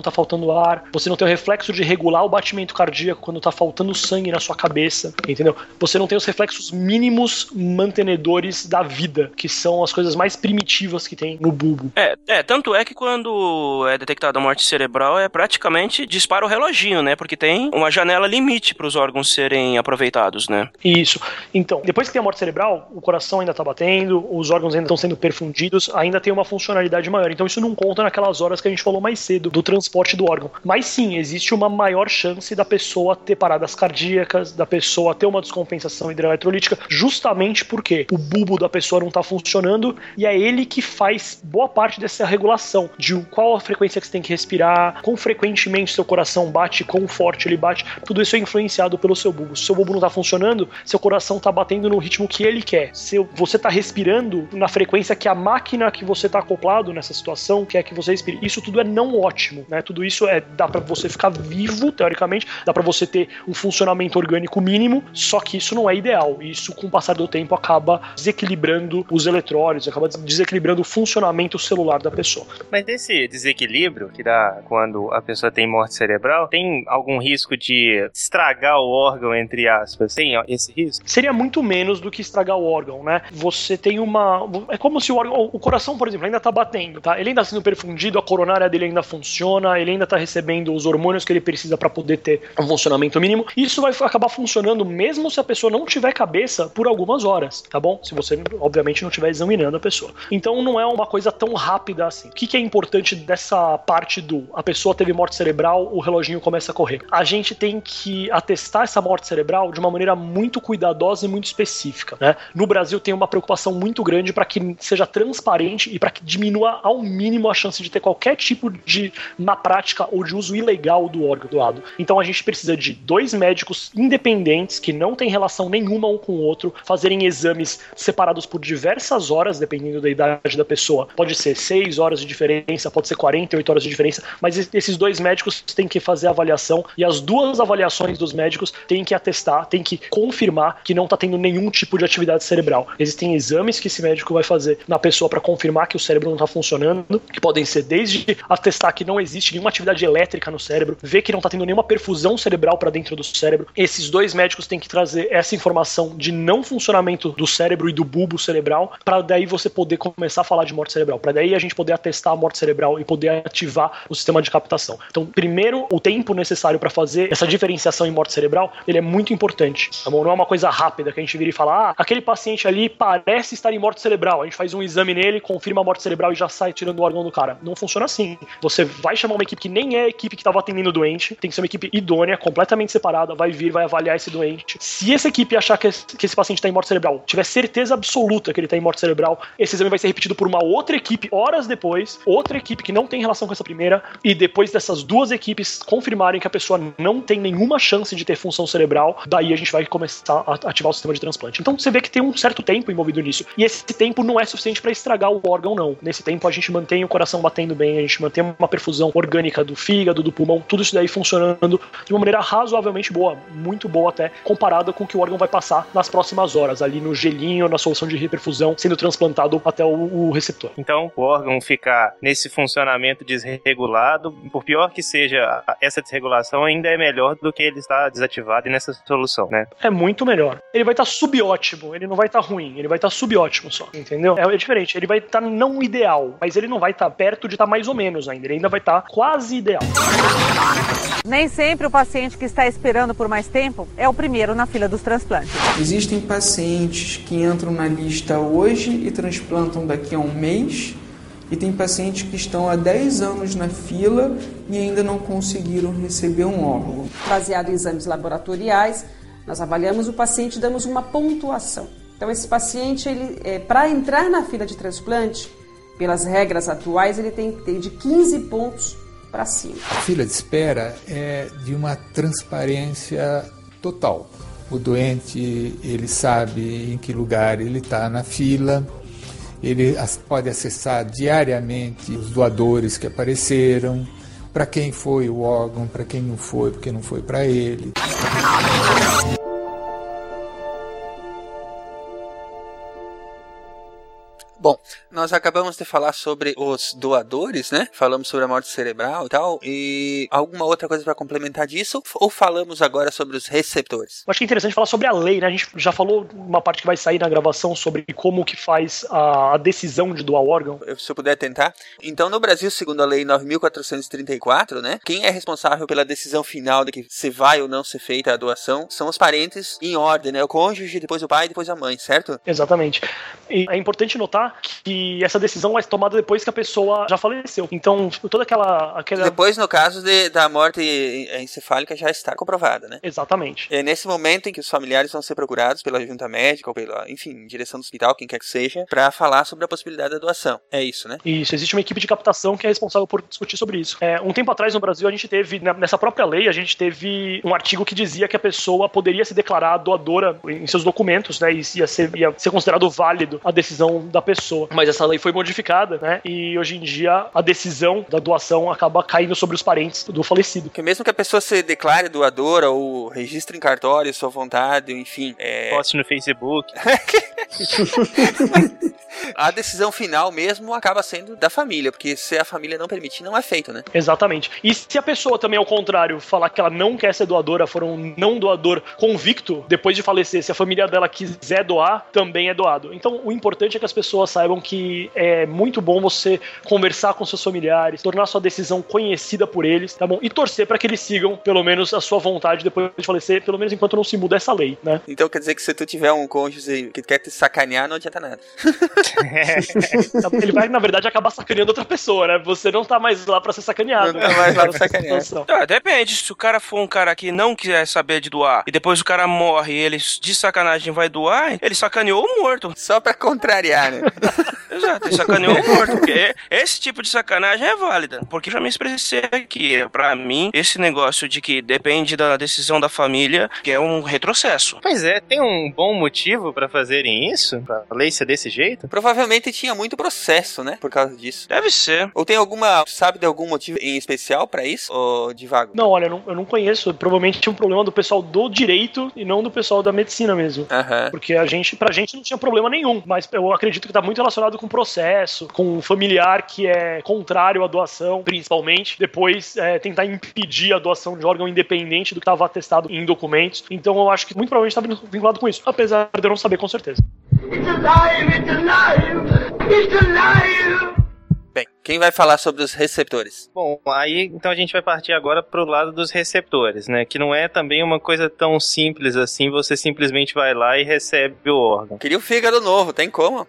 tá faltando ar, você não tem o reflexo de regular o batimento cardíaco quando tá faltando sangue na sua cabeça, entendeu? Você não tem os reflexos mínimos mantenedores da vida, que são as coisas mais primitivas que tem no bulbo. Tanto é que quando é detectada a morte cerebral, é praticamente dispara o reloginho, né? Porque tem uma janela limite para os órgãos serem aproveitados, né? Isso. Então, depois que tem a morte cerebral, o coração ainda tá batendo, os órgãos ainda estão sendo perfundidos, ainda tem uma funcionalidade maior. Então isso não conta naquelas horas que a gente falou mais cedo, do transporte do órgão. Mas sim, existe uma maior chance da pessoa ter paradas cardíacas, da pessoa ter uma descompensação hidroeletrolítica, justamente porque o bulbo da pessoa não tá funcionando e é ele que faz boa parte dessa regulação de qual a frequência que você tem que respirar, quão frequentemente seu coração bate, quão forte ele bate. Tudo isso é influenciado pelo seu bulbo. Se seu bulbo não tá funcionando, seu coração tá batendo no ritmo que ele quer. Se você tá respirando na frequência que a máquina que você tá acoplado nessa situação quer que você respire. Isso tudo é não ótimo, né? Tudo isso dá pra você ficar vivo, teoricamente, dá pra você ter um funcionamento orgânico mínimo, só que isso não é ideal. Isso, com o passar do tempo, acaba desequilibrando os eletrólitos, acaba desequilibrando o funcionamento celular da pessoa. Mas desse desequilíbrio que dá quando a pessoa tem morte cerebral, tem algum risco de estragar o órgão, entre aspas? Tem esse risco? Seria muito menos do que estragar o órgão, né? Você tem é como se o coração, por exemplo, ainda tá batendo, tá? Ele ainda sendo perfundido, a coronária dele ainda funciona, ele ainda tá recebendo os hormônios que ele precisa para poder ter um funcionamento mínimo. Isso vai acabar funcionando mesmo se a pessoa não tiver cabeça por algumas horas, tá bom? Se você, obviamente, não estiver examinando a pessoa. Então não é uma coisa tão rápida assim. O que é importante dessa parte a pessoa teve morte cerebral, o reloginho começa a correr? A gente tem que atestar essa morte cerebral de uma maneira muito cuidadosa e muito específica, né? No Brasil tem uma preocupação muito grande para que seja transparente e para que diminua ao mínimo a chance de ter qualquer tipo de má prática ou de uso ilegal do órgão doado. Então a gente precisa de 2 médicos independentes que não têm relação nenhuma um com o outro, fazerem exames separados por diversas horas, dependendo da idade da pessoa. Pode ser 6 horas de diferença, pode ser 48 horas de diferença, mas esses 2 médicos têm que fazer a avaliação e as 2 avaliações dos médicos têm que atestar, têm que confirmar que não está tendo nenhum tipo de atividade cerebral. Existem exames que esse médico vai fazer na pessoa para confirmar que o cérebro não está funcionando, que podem ser desde atestar que não existe nenhuma atividade elétrica no cérebro, ver que não está tendo nenhuma perfusão cerebral para dentro do cérebro. Esses 2 médicos têm que trazer essa informação de não funcionamento do cérebro e do bulbo cerebral, para daí você poder começar a falar de morte cerebral, para daí a gente poder atestar a morte cerebral e poder ativar o sistema de captação. Então, primeiro, o tempo necessário para fazer essa diferenciação em morte cerebral, ele é muito importante, tá bom? Não é uma coisa rápida que a gente vira e fala, aquele paciente ali parece estar em morte cerebral, a gente faz um exame nele, confirma a morte cerebral e já sai tirando o órgão do cara. Não funciona assim. Você vai chamar uma equipe que nem é a equipe que estava atendendo o doente, tem que ser uma equipe idônea, completamente separada, vai avaliar esse doente. Se essa equipe achar que esse paciente está em morte cerebral, tiver certeza absoluta que ele está em morte cerebral, esse exame vai ser repetido por uma outra equipe horas depois, outra equipe que não tem relação com essa primeira, e depois dessas 2 equipes confirmarem que a pessoa não tem nenhuma chance de ter função cerebral, daí a gente vai começar a ativar o sistema de transplante. Então você vê que tem um certo tempo envolvido nisso, e esse tempo não é suficiente para estragar o órgão, não. Nesse tempo a gente mantém o coração batendo bem, a gente mantém uma perfusão orgânica do fígado, do pulmão, tudo isso daí funcionando de uma maneira razoavelmente boa, muito boa até, comparada com o que o órgão vai passar nas próximas horas, ali no gelinho, na solução de reperfusão, sendo transplantado até o receptor. Então, o órgão ficar nesse funcionamento desregulado, por pior que seja essa desregulação, ainda é melhor do que ele estar desativado nessa solução, né? É muito melhor. Ele vai estar subótimo, ele não vai estar ruim, ele vai estar subótimo só, entendeu? É diferente, ele vai estar não ideal, mas ele não vai estar perto de estar mais ou menos ainda, ele ainda vai estar quase ideal. Nem sempre o paciente que está esperando por mais tempo é o primeiro na fila dos transplantes. Existem pacientes que entram na lista hoje e transplantam daqui a um mês, e tem pacientes que estão há 10 anos na fila e ainda não conseguiram receber um órgão. Baseado em exames laboratoriais, nós avaliamos o paciente e damos uma pontuação. Então esse paciente, para entrar na fila de transplante, pelas regras atuais, ele tem que ter de 15 pontos para cima. A fila de espera é de uma transparência total. O doente, ele sabe em que lugar ele está na fila, ele pode acessar diariamente os doadores que apareceram, para quem foi o órgão, para quem não foi, porque não foi para ele. Bom, nós nós acabamos de falar sobre os doadores, né? Falamos sobre a morte cerebral e tal. E alguma outra coisa para complementar disso? Ou falamos agora sobre os receptores? Eu acho que é interessante falar sobre a lei, né? A gente já falou uma parte que vai sair na gravação sobre como que faz a decisão de doar o órgão. Se eu puder tentar. Então, no Brasil, segundo a lei 9.434, né? Quem é responsável pela decisão final de que se vai ou não ser feita a doação são os parentes em ordem, né? O cônjuge, depois o pai e depois a mãe, certo? Exatamente. E é importante notar que essa decisão vai ser tomada depois que a pessoa já faleceu. Então, toda aquela... Depois, no caso da morte encefálica, já está comprovada, né? Exatamente. É nesse momento em que os familiares vão ser procurados pela junta médica ou pela, enfim, direção do hospital, quem quer que seja, para falar sobre a possibilidade da doação. É isso, né? Isso. Existe uma equipe de captação que é responsável por discutir sobre isso. Um tempo atrás, no Brasil, a gente teve, nessa própria lei, a gente teve um artigo que dizia que a pessoa poderia se declarar doadora em seus documentos, né? E ia ser considerado válido a decisão da pessoa. Mas essa lei foi modificada, né? E hoje em dia a decisão da doação acaba caindo sobre os parentes do falecido. Porque mesmo que a pessoa se declare doadora ou registre em cartório sua vontade, enfim... Poste no Facebook. A decisão final mesmo acaba sendo da família, porque se a família não permitir, não é feito, né? Exatamente. E se a pessoa também, ao contrário, falar que ela não quer ser doadora, for um não doador convicto, depois de falecer, se a família dela quiser doar, também é doado. Então, o importante é que as pessoas saibam que é muito bom você conversar com seus familiares, tornar sua decisão conhecida por eles, tá bom? E torcer para que eles sigam, pelo menos, a sua vontade depois de falecer, pelo menos enquanto não se muda essa lei, né? Então quer dizer que se tu tiver um cônjuge que quer te sacanear, não adianta nada. Ele vai, na verdade, acabar sacaneando outra pessoa, né? Você não tá mais lá pra ser sacaneado. Não tá mais lá pra sacanear. Depende, se o cara for um cara que não quiser saber de doar e depois o cara morre e ele de sacanagem vai doar, ele sacaneou o morto. Só pra contrariar, né? Exato, ele sacaneou o morto, porque esse tipo de sacanagem é válida. Porque já me expressei aqui, pra mim, esse negócio de que depende da decisão da família, que é um retrocesso. Pois é, tem um bom motivo pra fazerem isso? Pra lei ser desse jeito? Provavelmente tinha muito processo, né? Por causa disso. Deve ser. Ou tem sabe de algum motivo em especial pra isso? Ou divago? Não, olha, eu não conheço. Provavelmente tinha um problema do pessoal do direito e não do pessoal da medicina mesmo. Porque pra gente não tinha problema nenhum. Mas eu acredito que tá muito relacionado com processo, com um familiar que é contrário à doação, principalmente. Depois, tentar impedir a doação de órgão independente do que estava atestado em documentos. Então eu acho que muito provavelmente está vinculado com isso. Apesar de eu não saber com certeza. It's alive! It's alive! It's alive! Bem, quem vai falar sobre os receptores? Bom, aí então a gente vai partir agora pro lado dos receptores, né? Que não é também uma coisa tão simples assim, você simplesmente vai lá e recebe o órgão. Queria o fígado novo, tem como?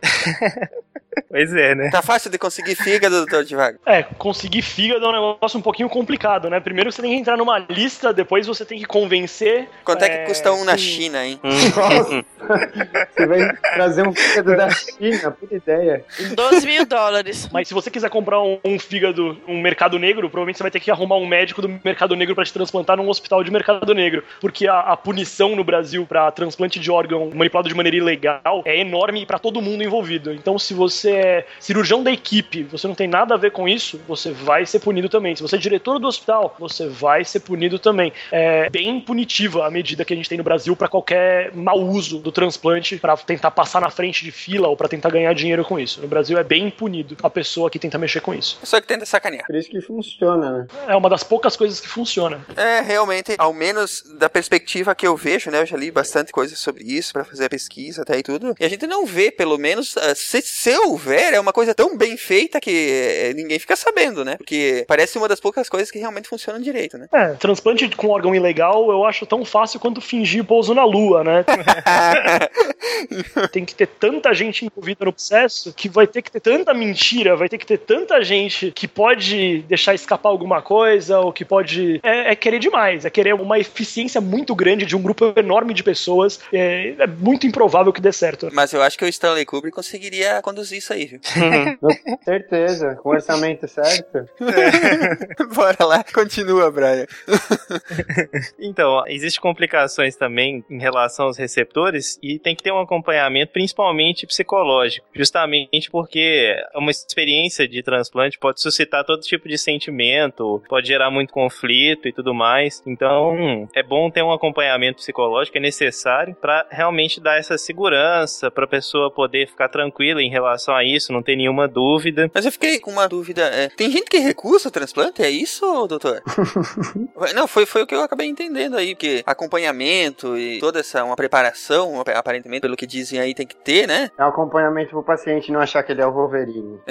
Pois é, né? Tá fácil de conseguir fígado, doutor Divago? Conseguir fígado é um negócio um pouquinho complicado, né? Primeiro você tem que entrar numa lista, depois você tem que convencer... Quanto é que custa um na China, hein? Nossa! Você vai trazer um fígado da China, puta ideia. $12.000. Mas se você quiser comprar um fígado, um mercado negro, provavelmente você vai ter que arrumar um médico do mercado negro pra te transplantar num hospital de mercado negro. Porque a punição no Brasil pra transplante de órgão manipulado de maneira ilegal é enorme pra todo mundo envolvido. Então se você é cirurgião da equipe, você não tem nada a ver com isso, você vai ser punido também. Se você é diretor do hospital, você vai ser punido também. É bem punitiva a medida que a gente tem no Brasil pra qualquer mau uso do transplante pra tentar passar na frente de fila ou pra tentar ganhar dinheiro com isso. No Brasil é bem punido a pessoa que tenta mexer com isso. Pessoa que tenta sacanear. Por isso que funciona, né? É uma das poucas coisas que funciona. Realmente, ao menos da perspectiva que eu vejo, né? Eu já li bastante coisa sobre isso pra fazer a pesquisa até e tudo. E a gente não vê, pelo menos, se houver, é uma coisa tão bem feita que ninguém fica sabendo, né? Porque parece uma das poucas coisas que realmente funcionam direito, né? Transplante com órgão ilegal eu acho tão fácil quanto fingir pouso na lua, né? Tem que ter tanta gente envolvida no processo que vai ter que ter tanta mentira, vai ter que ter tanta gente que pode deixar escapar alguma coisa ou que pode... É querer demais, é querer uma eficiência muito grande de um grupo enorme de pessoas. É muito improvável que dê certo. Mas eu acho que o Stanley Kubrick conseguiria conduzir isso aí, viu? Com certeza, com o orçamento certo. Bora lá, continua, Brian. Então, existem complicações também em relação aos receptores e tem que ter um acompanhamento, principalmente psicológico, justamente porque uma experiência de transplante pode suscitar todo tipo de sentimento, pode gerar muito conflito e tudo mais. Então, é bom ter um acompanhamento psicológico, é necessário para realmente dar essa segurança, para a pessoa poder ficar tranquila em relação a isso, não ter nenhuma dúvida. Mas eu fiquei com uma dúvida, tem gente que recusa o transplante, é isso, doutor? Não, foi o que eu acabei entendendo aí, porque acompanhamento e toda essa uma preparação, aparentemente, pelo que dizem aí, tem que ter, né? É um acompanhamento pro paciente não achar que ele é o Wolverine.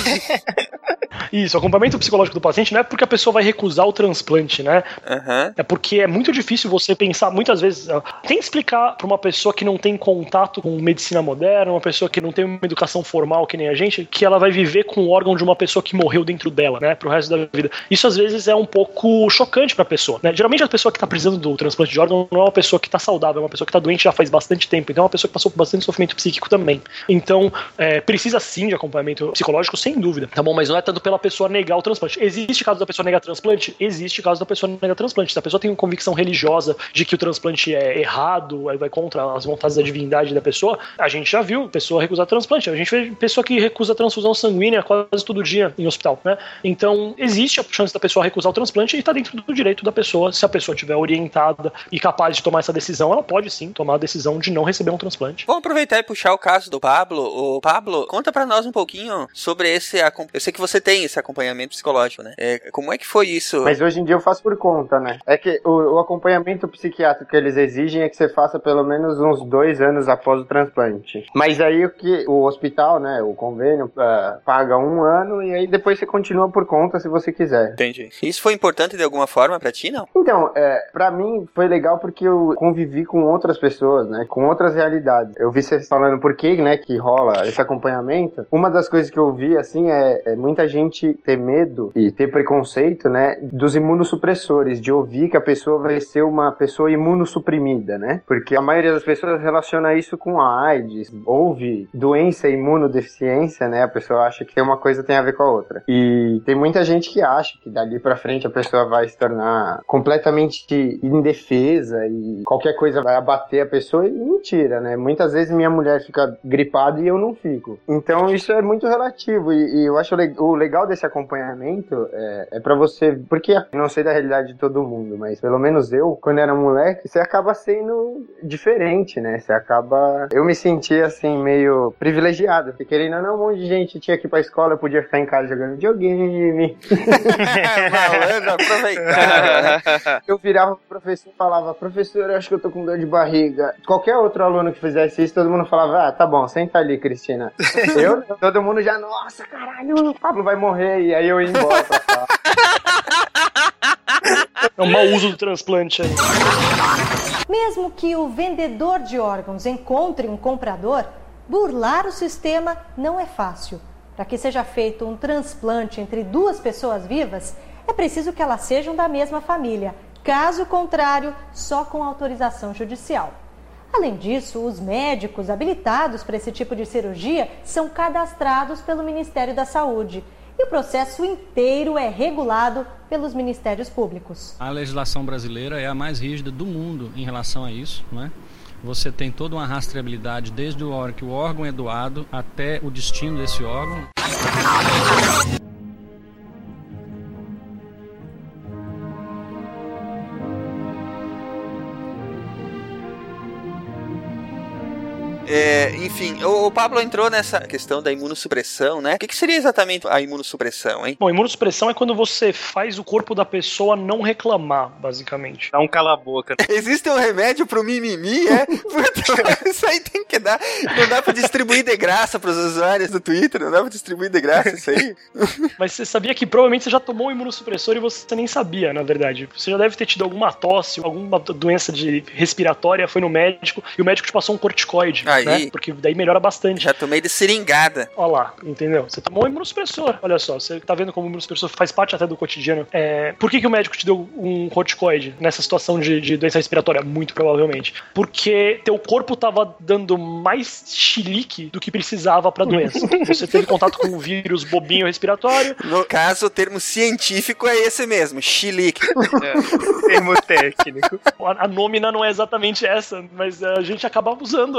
Isso, o acompanhamento psicológico do paciente não é porque a pessoa vai recusar o transplante, né? É porque é muito difícil você pensar, muitas vezes, tem que explicar pra uma pessoa que não tem contato com medicina moderna, uma pessoa que não tem uma educação formal que nem a gente, que ela vai viver com o órgão de uma pessoa que morreu dentro dela, né? Pro resto da vida. Isso às vezes é um pouco chocante pra pessoa, né? Geralmente a pessoa que tá precisando do transplante de órgão não é uma pessoa que tá saudável, é uma pessoa que tá doente já faz bastante tempo, então é uma pessoa que passou por bastante sofrimento psíquico também. Então, precisa sim de acompanhamento psicológico, sem dúvida, tá bom? Mas não é tanto pela pessoa negar o transplante. Existe caso da pessoa negar transplante? Existe caso da pessoa negar transplante. Se a pessoa tem uma convicção religiosa de que o transplante é errado, aí vai contra as vontades da divindade da pessoa, a gente já viu pessoa recusar transplante. A gente vê pessoa que recusa transfusão sanguínea quase todo dia em hospital, né? Então, existe a chance da pessoa recusar o transplante e tá dentro do direito da pessoa. Se a pessoa estiver orientada e capaz de tomar essa decisão, ela pode sim tomar a decisão de não receber um transplante. Vamos aproveitar e puxar o caso do Pablo. O Pablo, conta pra nós um pouquinho sobre esse... Eu sei que você tem esse acompanhamento psicológico, né? Como é que foi isso? Mas hoje em dia eu faço por conta, né? É que o acompanhamento psiquiátrico que eles exigem é que você faça pelo menos uns 2 anos após o transplante. Mas aí o hospital, né, o convênio, paga 1 ano e aí depois você continua por conta se você quiser. Entendi. Isso foi importante de alguma forma pra ti, não? Então, pra mim foi legal porque eu convivi com outras pessoas, né, com outras realidades. Eu vi vocês falando por que, né, que rola esse acompanhamento. Uma das coisas que eu vi, assim, é muita gente ter medo e ter preconceito, né, dos imunossupressores, de ouvir que a pessoa vai ser uma pessoa imunossuprimida, né, porque a maioria das pessoas relaciona isso com a AIDS, ouve doença imunodeficiência, né, a pessoa acha que uma coisa tem a ver com a outra. E tem muita gente que acha que dali pra frente a pessoa vai se tornar completamente indefesa e qualquer coisa vai abater a pessoa, e mentira, né, muitas vezes minha mulher fica gripada e eu não fico. Então isso é muito relativo e eu acho o legal desse acompanhamento é pra você, porque eu não sei da realidade de todo mundo, mas pelo menos eu, quando era moleque, você acaba sendo diferente, né, eu me sentia assim meio privilegiado, porque querendo ou não, um monte de gente tinha que ir pra escola, eu podia ficar em casa jogando videogame. Malandro, aproveitar. Eu virava pro professor e falava, professor, eu acho que eu tô com dor de barriga. Qualquer outro aluno que fizesse isso, todo mundo falava, tá bom, senta ali, Cristina. Todo mundo já, nossa, caralho, o Pablo vai morrer, e aí eu ia embora pra cá. É um mau uso do transplante aí. Mesmo que o vendedor de órgãos encontre um comprador, burlar o sistema não é fácil. Para que seja feito um transplante entre 2 pessoas vivas, é preciso que elas sejam da mesma família. Caso contrário, só com autorização judicial. Além disso, os médicos habilitados para esse tipo de cirurgia são cadastrados pelo Ministério da Saúde. E o processo inteiro é regulado pelos ministérios públicos. A legislação brasileira é a mais rígida do mundo em relação a isso, não é? Você tem toda uma rastreabilidade desde a hora que o órgão é doado até o destino desse órgão. Enfim, o Pablo entrou nessa questão da imunossupressão, né? O que seria exatamente a imunossupressão, hein? Bom, imunossupressão é quando você faz o corpo da pessoa não reclamar, basicamente. Dá um cala-boca. Existe um remédio pro mimimi, Isso aí tem que dar. Não dá pra distribuir de graça pros usuários do Twitter, não dá pra distribuir de graça isso aí. Mas você sabia que provavelmente você já tomou um imunossupressor e você nem sabia, na verdade. Você já deve ter tido alguma tosse, alguma doença respiratória, foi no médico e o médico te passou um corticoide, né? Porque daí melhora bastante. Já tomei de seringada. Olha lá, entendeu? Você tomou um imunossupressor, olha só, você tá vendo como o imunossupressor faz parte até do cotidiano. Por que o médico te deu um corticoide nessa situação de doença respiratória? Muito provavelmente. Porque teu corpo tava dando mais chilique do que precisava pra doença. Você teve contato com um vírus bobinho respiratório. No caso, o termo científico é esse mesmo, chilique. Termo técnico. A nômina não é exatamente essa, mas a gente acaba usando ela assim.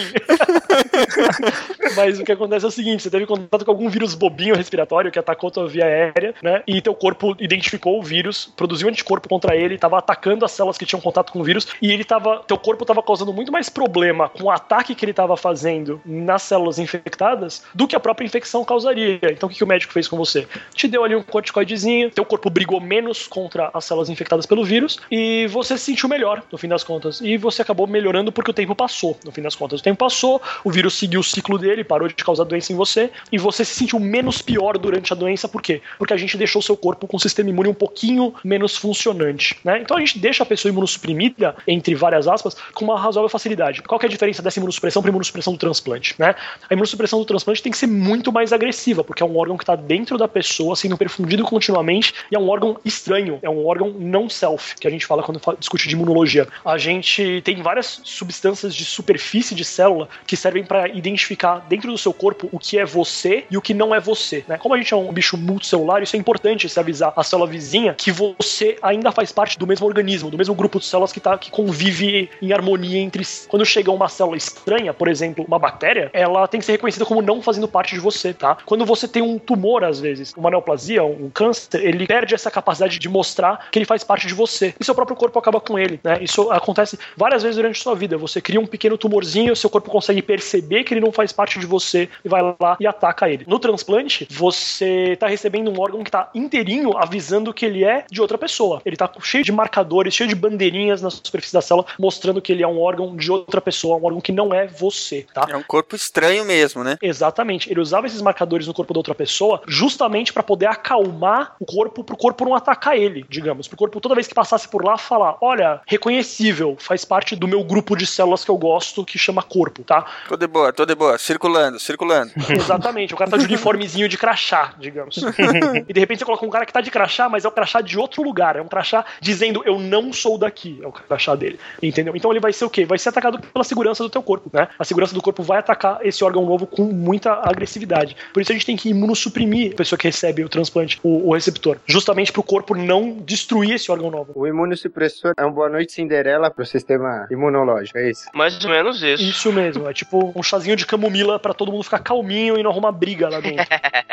Mas o que acontece é o seguinte, você teve contato com algum vírus bobinho respiratório que atacou tua via aérea, né? E teu corpo identificou o vírus, produziu anticorpo contra ele, estava atacando as células que tinham contato com o vírus, e teu corpo estava causando muito mais problema com o ataque que ele estava fazendo nas células infectadas do que a própria infecção causaria. Então o que o médico fez com você? Te deu ali um corticoidezinho, teu corpo brigou menos contra as células infectadas pelo vírus, e você se sentiu melhor, no fim das contas. E você acabou melhorando porque o tempo passou, no fim das contas. O tempo passou, o vírus seguiu o ciclo dele, parou de causar doença em você, e você se sentiu menos pior durante a doença. Por quê? Porque a gente deixou o seu corpo com o sistema imune um pouquinho menos funcionante, né? Então a gente deixa a pessoa imunossuprimida, entre várias aspas, com uma razoável facilidade. Qual que é a diferença dessa imunossupressão para a imunossupressão do transplante, né? A imunossupressão do transplante tem que ser muito mais agressiva, porque é um órgão que está dentro da pessoa, sendo perfundido continuamente, e é um órgão estranho, é um órgão não self, que a gente fala quando discute de imunologia. A gente tem várias substâncias de superfície de célula que servem para identificar dentro do seu corpo o que é você e o que não é você, né? Como a gente é um bicho multicelular, isso é importante se avisar a célula vizinha que você ainda faz parte do mesmo organismo, do mesmo grupo de células que convive em harmonia entre si. Quando chega uma célula estranha, por exemplo, uma bactéria, ela tem que ser reconhecida como não fazendo parte de você, tá? Quando você tem um tumor, às vezes, uma neoplasia, um câncer, ele perde essa capacidade de mostrar que ele faz parte de você. E seu próprio corpo acaba com ele, né? Isso acontece várias vezes durante a sua vida. Você cria um pequeno tumorzinho, seu corpo consegue perceber que ele não faz parte de você e vai lá e ataca ele. No transplante, você tá recebendo um órgão que tá inteirinho avisando que ele é de outra pessoa. Ele tá cheio de marcadores, cheio de bandeirinhas na superfície da célula, mostrando que ele é um órgão de outra pessoa, um órgão que não é você, tá? É um corpo estranho mesmo, né? Exatamente. Ele usava esses marcadores no corpo da outra pessoa justamente para poder acalmar o corpo, pro corpo não atacar ele, digamos. Pro corpo, toda vez que passasse por lá, falar, olha, reconhecível, faz parte do meu grupo de células que eu gosto, que chama corpo, tá? Tô de boa, circulando. Exatamente, o cara tá de uniformezinho de crachá, digamos. E de repente você coloca um cara que tá de crachá, mas é o crachá de outro lugar, é um crachá dizendo, eu não sou daqui, é o crachá dele, entendeu? Então ele vai ser o quê? Vai ser atacado pela segurança do teu corpo, né? A segurança do corpo vai atacar esse órgão novo com muita agressividade. Por isso a gente tem que imunossuprimir a pessoa que recebe o transplante, o receptor, justamente pro corpo não destruir esse órgão novo. O imunossupressor é um boa noite Cinderela pro sistema imunológico, é isso? Mais ou menos isso. Isso mesmo, é tipo um chazinho de camomila pra todo mundo ficar calminho e não arrumar briga lá dentro.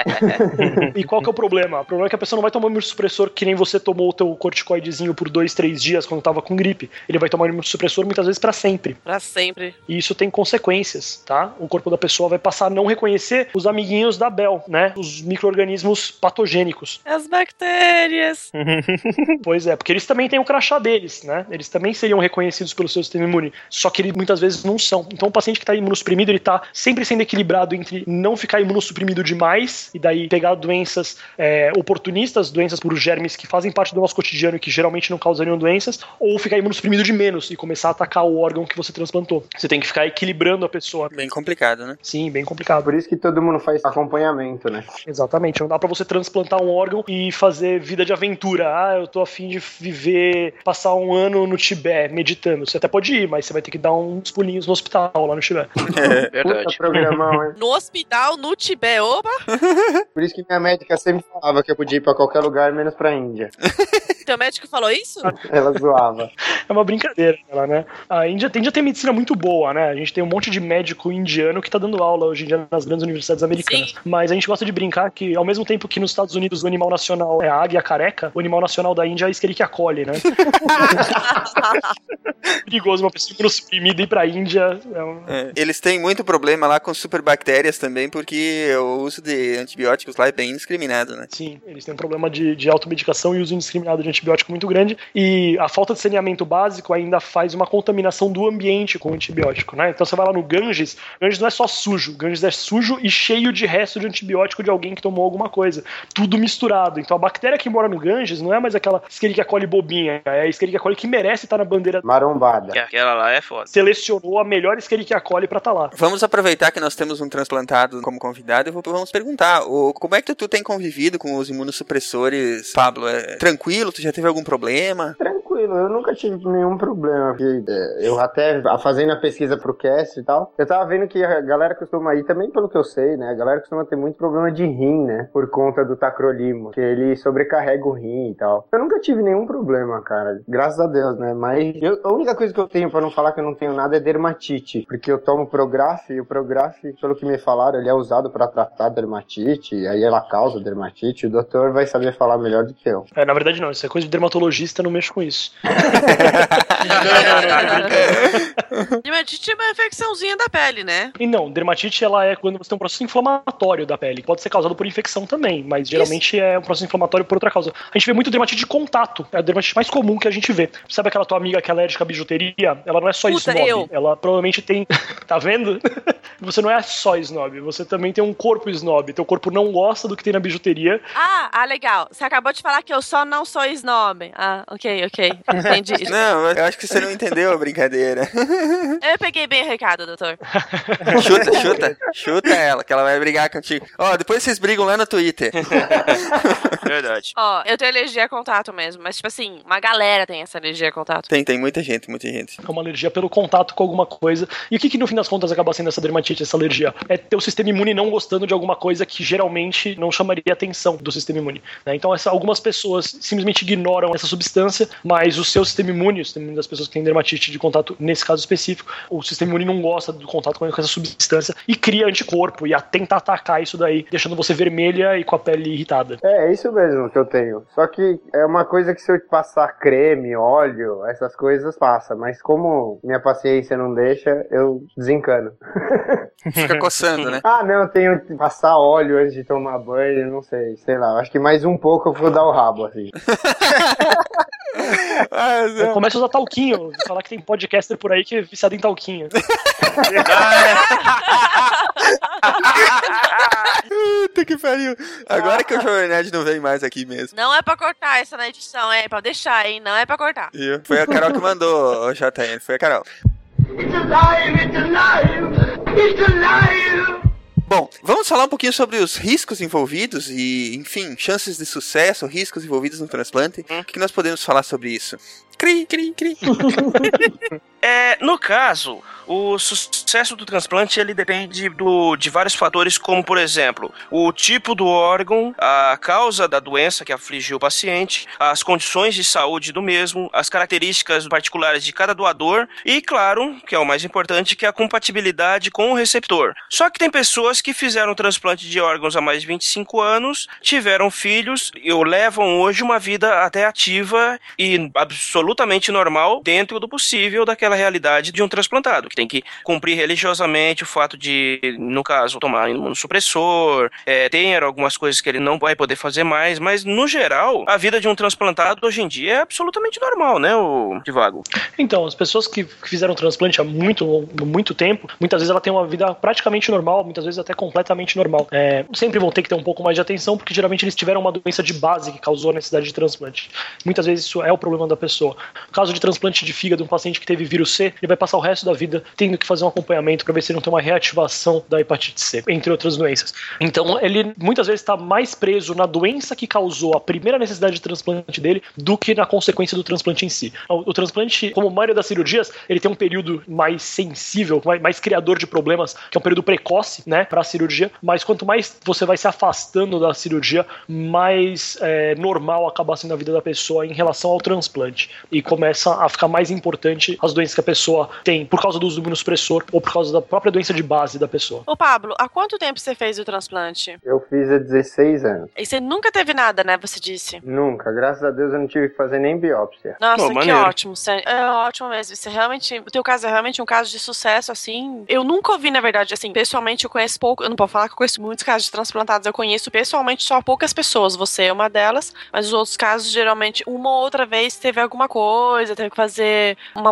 E qual que é o problema? O problema é que a pessoa não vai tomar um imunossupressor que nem você tomou o teu corticoidezinho por 2-3 dias quando tava com gripe. Ele vai tomar um imunossupressor muitas vezes pra sempre. Pra sempre. E isso tem consequências, tá? O corpo da pessoa vai passar a não reconhecer os amiguinhos da Bel, né? Os micro-organismos patogênicos. As bactérias. Pois é, porque eles também têm o crachá deles, né? Eles também seriam reconhecidos pelo seu sistema imune. Só que eles muitas vezes não são. Então o paciente que tá imunossuprimido, ele tá sempre sendo equilibrado entre não ficar imunossuprimido demais e daí pegar doenças oportunistas, doenças por germes que fazem parte do nosso cotidiano e que geralmente não causariam doenças, ou ficar imunossuprimido de menos e começar a atacar o órgão que você transplantou. Você tem que ficar equilibrando a pessoa. Bem complicado, né? Sim, bem complicado. Por isso que todo mundo faz acompanhamento, né? Exatamente. Não dá pra você transplantar um órgão e fazer vida de aventura. Ah, eu tô a fim de viver, passar um ano no Tibete meditando. Você até pode ir, mas você vai ter que dar uns pulinhos no hospital lá no Tibete. Verdade. Puta programão, hein? No hospital, no Tibete, opa! Por isso que minha médica sempre falava que eu podia ir pra qualquer lugar, menos pra Índia. Teu médico falou isso? Ela zoava. É uma brincadeira, ela, né? A Índia tende a ter medicina muito boa, né? A gente tem um monte de médico indiano que tá dando aula hoje em dia nas grandes universidades americanas. Sim. Mas a gente gosta de brincar que, ao mesmo tempo que nos Estados Unidos o animal nacional é a águia careca, o animal nacional da Índia é a Escherichia-coli, né? Perigoso uma pessoa imunossuprimida ir pra Índia. Eles têm muito problema lá com superbactérias também, porque o uso de antibióticos lá é bem indiscriminado, né? Sim, eles têm um problema de automedicação e uso indiscriminado de antibiótico muito grande, e a falta de saneamento básico ainda faz uma contaminação do ambiente com o antibiótico, né? Então você vai lá no Ganges não é só sujo, o Ganges é sujo e cheio de resto de antibiótico de alguém que tomou alguma coisa, tudo misturado. Então a bactéria que mora no Ganges não é mais aquela Escherichia coli bobinha, é a Escherichia coli que merece estar na bandeira marombada. Aquela lá é foda. Selecionou a melhor Escherichia coli pra estar lá. Vamos aproveitar que nós temos um transplantado como convidado e vamos perguntar, como é que tu tem convivido com os imunossupressores, Pablo? É tranquilo? Tu já teve algum problema? Tranquilo. tranquilo, eu nunca tive nenhum problema. Porque, eu até, fazendo a pesquisa pro cast e tal, eu tava vendo que a galera costuma ir, também pelo que eu sei, né, a galera costuma ter muito problema de rim, né, por conta do tacrolimus, que ele sobrecarrega o rim e tal. Eu nunca tive nenhum problema, cara, graças a Deus, né, mas a única coisa que eu tenho, pra não falar que eu não tenho nada, é dermatite, porque eu tomo Prograf, e o Prograf, pelo que me falaram, ele é usado pra tratar dermatite, e aí ela causa dermatite, o doutor vai saber falar melhor do que eu. Na verdade não, isso é coisa de dermatologista, não mexo com isso. Dermatite é uma infecçãozinha da pele, né? E não, dermatite ela é quando você tem um processo inflamatório da pele. Pode ser causado por infecção também, mas geralmente é um processo inflamatório por outra causa. A gente vê muito dermatite de contato, é a dermatite mais comum que a gente vê. Sabe aquela tua amiga que é alérgica à bijuteria? Ela não é só snob. Ela provavelmente tem... Tá vendo? Você não é só snob, você também tem um corpo snob. Teu corpo não gosta do que tem na bijuteria. Legal. Você acabou de falar que eu só não sou snob. Ok. Entendi. Não, eu acho que você não entendeu a brincadeira. Eu peguei bem o recado, doutor. Chuta ela, que ela vai brigar contigo. Depois vocês brigam lá no Twitter. Verdade. Eu tenho alergia a contato mesmo, mas tipo assim, uma galera tem essa alergia a contato. Tem muita gente. É uma alergia pelo contato com alguma coisa. E o que no fim das contas acaba sendo essa dermatite, essa alergia? É ter o sistema imune não gostando de alguma coisa que geralmente não chamaria a atenção do sistema imune, né? Então algumas pessoas simplesmente ignoram essa substância, mas o seu sistema imune, o sistema imune das pessoas que têm dermatite de contato, nesse caso específico, o sistema imune não gosta do contato com essa substância e cria anticorpo e tenta atacar isso daí, deixando você vermelha e com a pele irritada. É isso mesmo que eu tenho. Só que é uma coisa que se eu passar creme, óleo, essas coisas passa, mas como minha paciência não deixa, eu desencano. Fica coçando, né? Não, eu tenho que passar óleo antes de tomar banho, não sei lá. Acho que mais um pouco eu vou dar o rabo, assim. Começa a usar talquinho. Falar que tem podcaster por aí que é viciado em talquinho. Puta que pariu. Agora que o Jovem Nerd não vem mais aqui mesmo. Não é pra cortar essa na edição, é pra deixar, hein? Não é pra cortar. Foi a Carol que mandou, o JN. Foi a Carol. It's alive, it's alive, it's alive. Bom, vamos falar um pouquinho sobre os riscos envolvidos e, enfim, chances de sucesso, riscos envolvidos no transplante. O que nós podemos falar sobre isso? Cri. No caso, o sucesso do transplante ele depende de vários fatores, como, por exemplo, o tipo do órgão, a causa da doença que afligiu o paciente, as condições de saúde do mesmo, as características particulares de cada doador e, claro, que é o mais importante, que é a compatibilidade com o receptor. Só que tem pessoas que fizeram transplante de órgãos há mais de 25 anos, tiveram filhos e levam hoje uma vida até ativa e absolutamente normal dentro do possível daquela realidade de um transplantado, que tem que cumprir religiosamente o fato de, no caso, tomar imunossupressor, ter algumas coisas que ele não vai poder fazer mais, mas, no geral, a vida de um transplantado hoje em dia é absolutamente normal, né, o Divago? Então, as pessoas que fizeram transplante há muito tempo, muitas vezes ela tem uma vida praticamente normal, muitas vezes até completamente normal. Sempre vão ter que ter um pouco mais de atenção, porque geralmente eles tiveram uma doença de base que causou a necessidade de transplante. Muitas vezes isso é o problema da pessoa. No caso de transplante de fígado, um paciente que teve vírus C, ele vai passar o resto da vida tendo que fazer um acompanhamento para ver se ele não tem uma reativação da hepatite C, entre outras doenças. Então, ele muitas vezes está mais preso na doença que causou a primeira necessidade de transplante dele do que na consequência do transplante em si. O transplante, como a maioria das cirurgias, ele tem um período mais sensível, mais criador de problemas, que é um período precoce, né, para a cirurgia, mas quanto mais você vai se afastando da cirurgia, mais normal acaba sendo a vida da pessoa em relação ao transplante. E começa a ficar mais importante as doenças que a pessoa tem por causa do uso do imunossupressor ou por causa da própria doença de base da pessoa. Ô Pablo, há quanto tempo você fez o transplante? Eu fiz há 16 anos. E você nunca teve nada, né, você disse? Nunca, graças a Deus eu não tive que fazer nem biópsia. Nossa, que ótimo. É ótimo mesmo. Isso realmente, o teu caso é realmente um caso de sucesso, assim. Eu nunca ouvi, na verdade, assim, pessoalmente eu conheço pouco, eu não posso falar que eu conheço muitos casos de transplantados, eu conheço pessoalmente só poucas pessoas, você é uma delas, mas os outros casos, geralmente, uma ou outra vez teve alguma coisa, teve que fazer uma mudança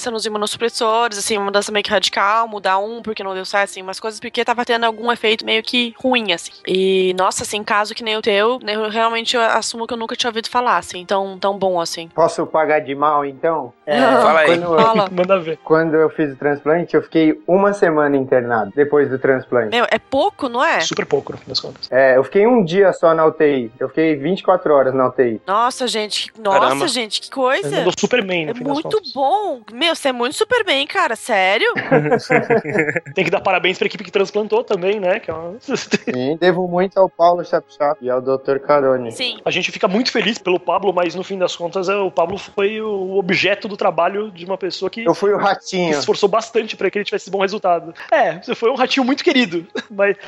mudança nos imunossupressores, assim, uma mudança meio que radical, mudar porque não deu certo, assim, umas coisas porque tava tendo algum efeito meio que ruim, assim. E, nossa, assim, caso que nem o teu, eu realmente assumo que eu nunca tinha ouvido falar, assim, tão bom, assim. Posso pagar de mal, então? Fala aí. Manda ver. Quando eu fiz o transplante, eu fiquei 1 semana internado, depois do transplante. Meu, é pouco, não é? Super pouco, no fim das contas. Eu fiquei 1 dia só na UTI. Eu fiquei 24 horas na UTI. Nossa, gente, que coisa. Eu do Superman, no fim das muito contas. bom. Meu, você é muito Superman, cara, sério? Tem que dar parabéns pra equipe que transplantou também, né? Sim, devo muito ao Paulo Chapchap e ao Dr. Caroni. Sim. A gente fica muito feliz pelo Pablo, mas no fim das contas o Pablo foi o objeto do trabalho de uma pessoa que... Eu fui o ratinho. Que se esforçou bastante pra que ele tivesse bom resultado. Você foi um ratinho muito querido, mas...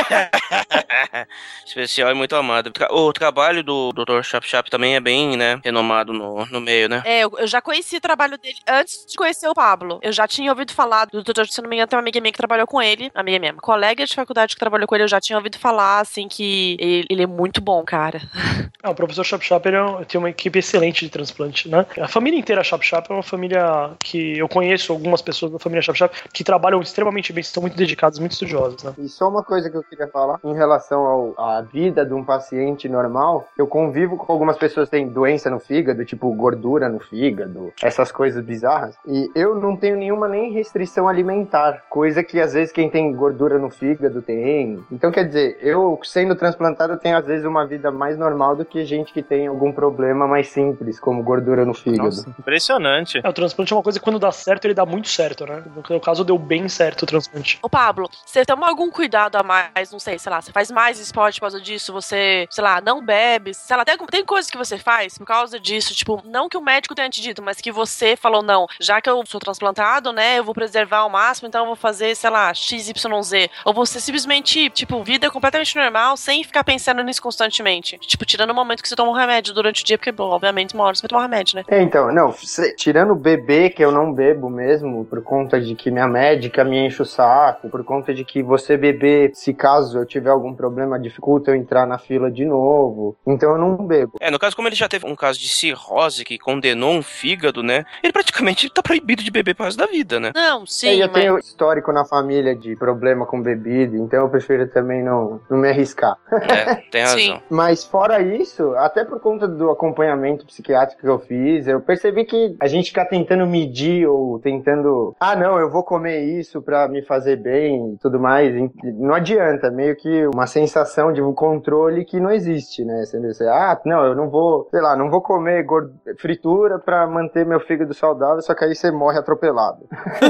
Especial e muito amado. O trabalho do Dr. Chap também é bem, né, renomado no meio, né? Eu já conheci o trabalho dele antes de conhecer o Pablo. Eu já tinha ouvido falar do Dr. Se não me engano, tem uma amiga minha que trabalhou com ele. Amiga minha, colega de faculdade que trabalhou com ele, eu já tinha ouvido falar, assim, que ele é muito bom, cara. O professor Chap tem uma equipe excelente de transplante, né? A família inteira Chap é uma família que eu conheço algumas pessoas da família Chap que trabalham extremamente bem, são muito dedicados, muito estudiosos, né? E só uma coisa que eu queria falar em relação à vida de um paciente normal, eu convivo com algumas pessoas que têm doença no fígado, tipo gordura no fígado, essas coisas bizarras, e eu não tenho nenhuma nem restrição alimentar, coisa que às vezes quem tem gordura no fígado tem. Então quer dizer, eu sendo transplantado tenho às vezes uma vida mais normal do que gente que tem algum problema mais simples, como gordura no fígado. Nossa, impressionante. O transplante é uma coisa que quando dá certo, ele dá muito certo, né? No meu caso, deu bem certo o transplante. Ô Pablo, você toma algum cuidado a mais, não sei, você faz mais esporte por causa disso, você, não bebe, tem coisas que você faz por causa disso, tipo, não que o médico tenha te dito, mas que você falou, não, já que eu sou transplantado, né, eu vou preservar ao máximo, então eu vou fazer, XYZ. Ou você simplesmente, vida completamente normal, sem ficar pensando nisso constantemente. Tipo, tirando o momento que você toma um remédio durante o dia, porque, obviamente, uma hora você vai tomar um remédio, né? Então, não, tirando o bebê, que eu não bebo mesmo, por conta de que minha médica me enche o saco, por conta de que você beber, se caso eu tiver algum problema, dificulta eu entrar na fila de novo. Então eu não bebo. No caso, como ele já teve um caso de cirrose que condenou um fígado, né? Ele praticamente tá proibido de beber pro resto da vida, né? Não, sim, eu tenho histórico na família de problema com bebida, então eu prefiro também não me arriscar. Tem razão. Sim. Mas fora isso, até por conta do acompanhamento psiquiátrico que eu fiz, eu percebi que a gente ficar tentando medir ou tentando, não, eu vou comer isso pra me fazer bem e tudo mais, não adianta, meio que uma sensação de um controle que não existe, né? Você, não, eu não vou, não vou comer fritura pra manter meu fígado saudável, só que aí você morre atropelado.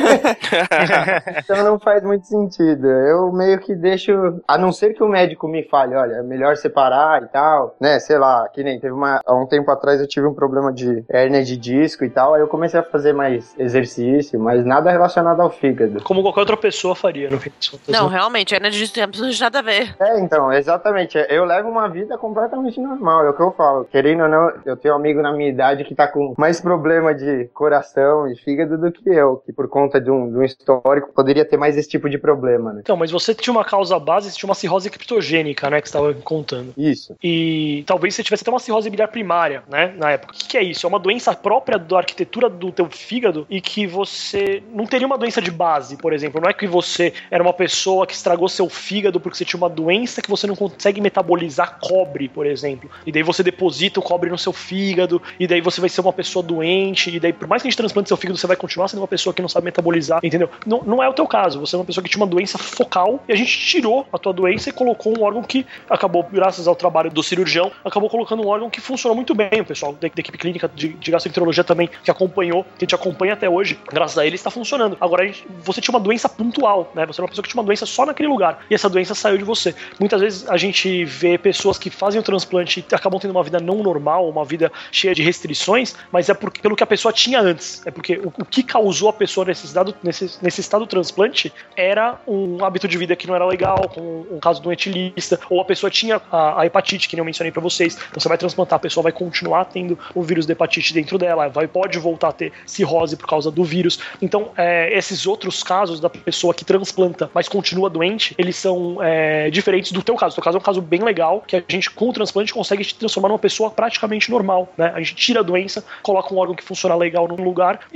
Então não faz muito sentido. Eu meio que deixo, a não ser que o médico me fale, olha, é melhor separar e tal, né? Que nem teve há um tempo atrás eu tive um problema de hérnia de disco e tal, aí eu comecei a fazer mais exercício, mas nada relacionado ao fígado. Como qualquer outra pessoa faria, no fim das contas. Não, realmente, hérnia de disco não tem nada a ver. Então, exatamente. Eu levo uma vida completamente normal, é o que eu falo. Querendo ou não, eu tenho um amigo na minha idade que tá com mais problema de coração e fígado do que eu, que por conta de um histórico poderia ter mais esse tipo de problema, né? Então, mas você tinha uma causa base, você tinha uma cirrose criptogênica, né, que você estava contando. Isso. E talvez você tivesse até uma cirrose biliar primária, né, na época. O que é isso? É uma doença própria da arquitetura do teu fígado e que você não teria uma doença de base, por exemplo. Não é que você era uma pessoa que estragou seu fígado porque você tinha uma doença que você não consegue metabolizar cobre, por exemplo. E daí você deposita o cobre no seu fígado, e daí você vai ser uma pessoa doente, e daí por mais que a gente transplante seu fígado, você vai continuar sendo uma pessoa que não sabe metabolizar, entendeu? Não é o teu caso. Você é uma pessoa que tinha uma doença focal, e a gente tirou a tua doença e colocou um órgão que acabou, graças ao trabalho do cirurgião, acabou colocando um órgão que funcionou muito bem. O pessoal da equipe clínica de gastroenterologia também, que acompanhou, que a gente acompanha até hoje, graças a ele está funcionando. Agora, você tinha uma doença pontual, né? Você era uma pessoa que tinha uma doença só naquele lugar, e essa doença saiu de você. Muitas vezes a gente vê pessoas que fazem o transplante e acabam tendo uma vida não normal, uma vida cheia de restrições, mas é pelo que a pessoa tinha antes. É porque o que causou a pessoa nesse estado do transplante era um hábito de vida que não era legal, com um caso doentilista, ou a pessoa tinha a hepatite, que nem eu mencionei pra vocês. Então você vai transplantar, a pessoa vai continuar tendo o vírus da hepatite dentro dela, pode voltar a ter cirrose por causa do vírus. Então, esses outros casos da pessoa que transplanta, mas continua doente, eles são diferentes do teu caso. O teu caso é um caso bem legal, que a gente, com o transplante, consegue te transformar numa pessoa praticamente normal, né? A gente tira a doença, coloca um órgão que funciona legal num lugar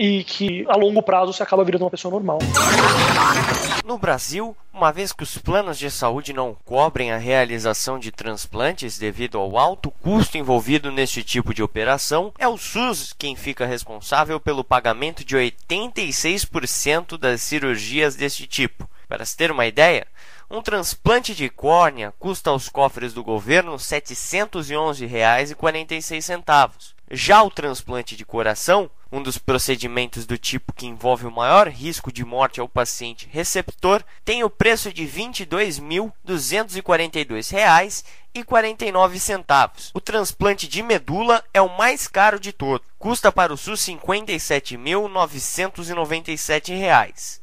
e que a longo prazo você acaba virando uma pessoa normal. No Brasil, uma vez que os planos de saúde não cobrem a realização de transplantes devido ao alto custo envolvido neste tipo de operação, é o SUS quem fica responsável pelo pagamento de 86% das cirurgias deste tipo. Para se ter uma ideia, um transplante de córnea custa aos cofres do governo R$ 711,46. Já o transplante de coração, um dos procedimentos do tipo que envolve o maior risco de morte ao paciente receptor, tem o preço de R$ 22.242,49. O transplante de medula é o mais caro de todos. Custa para o SUS R$ 57.997.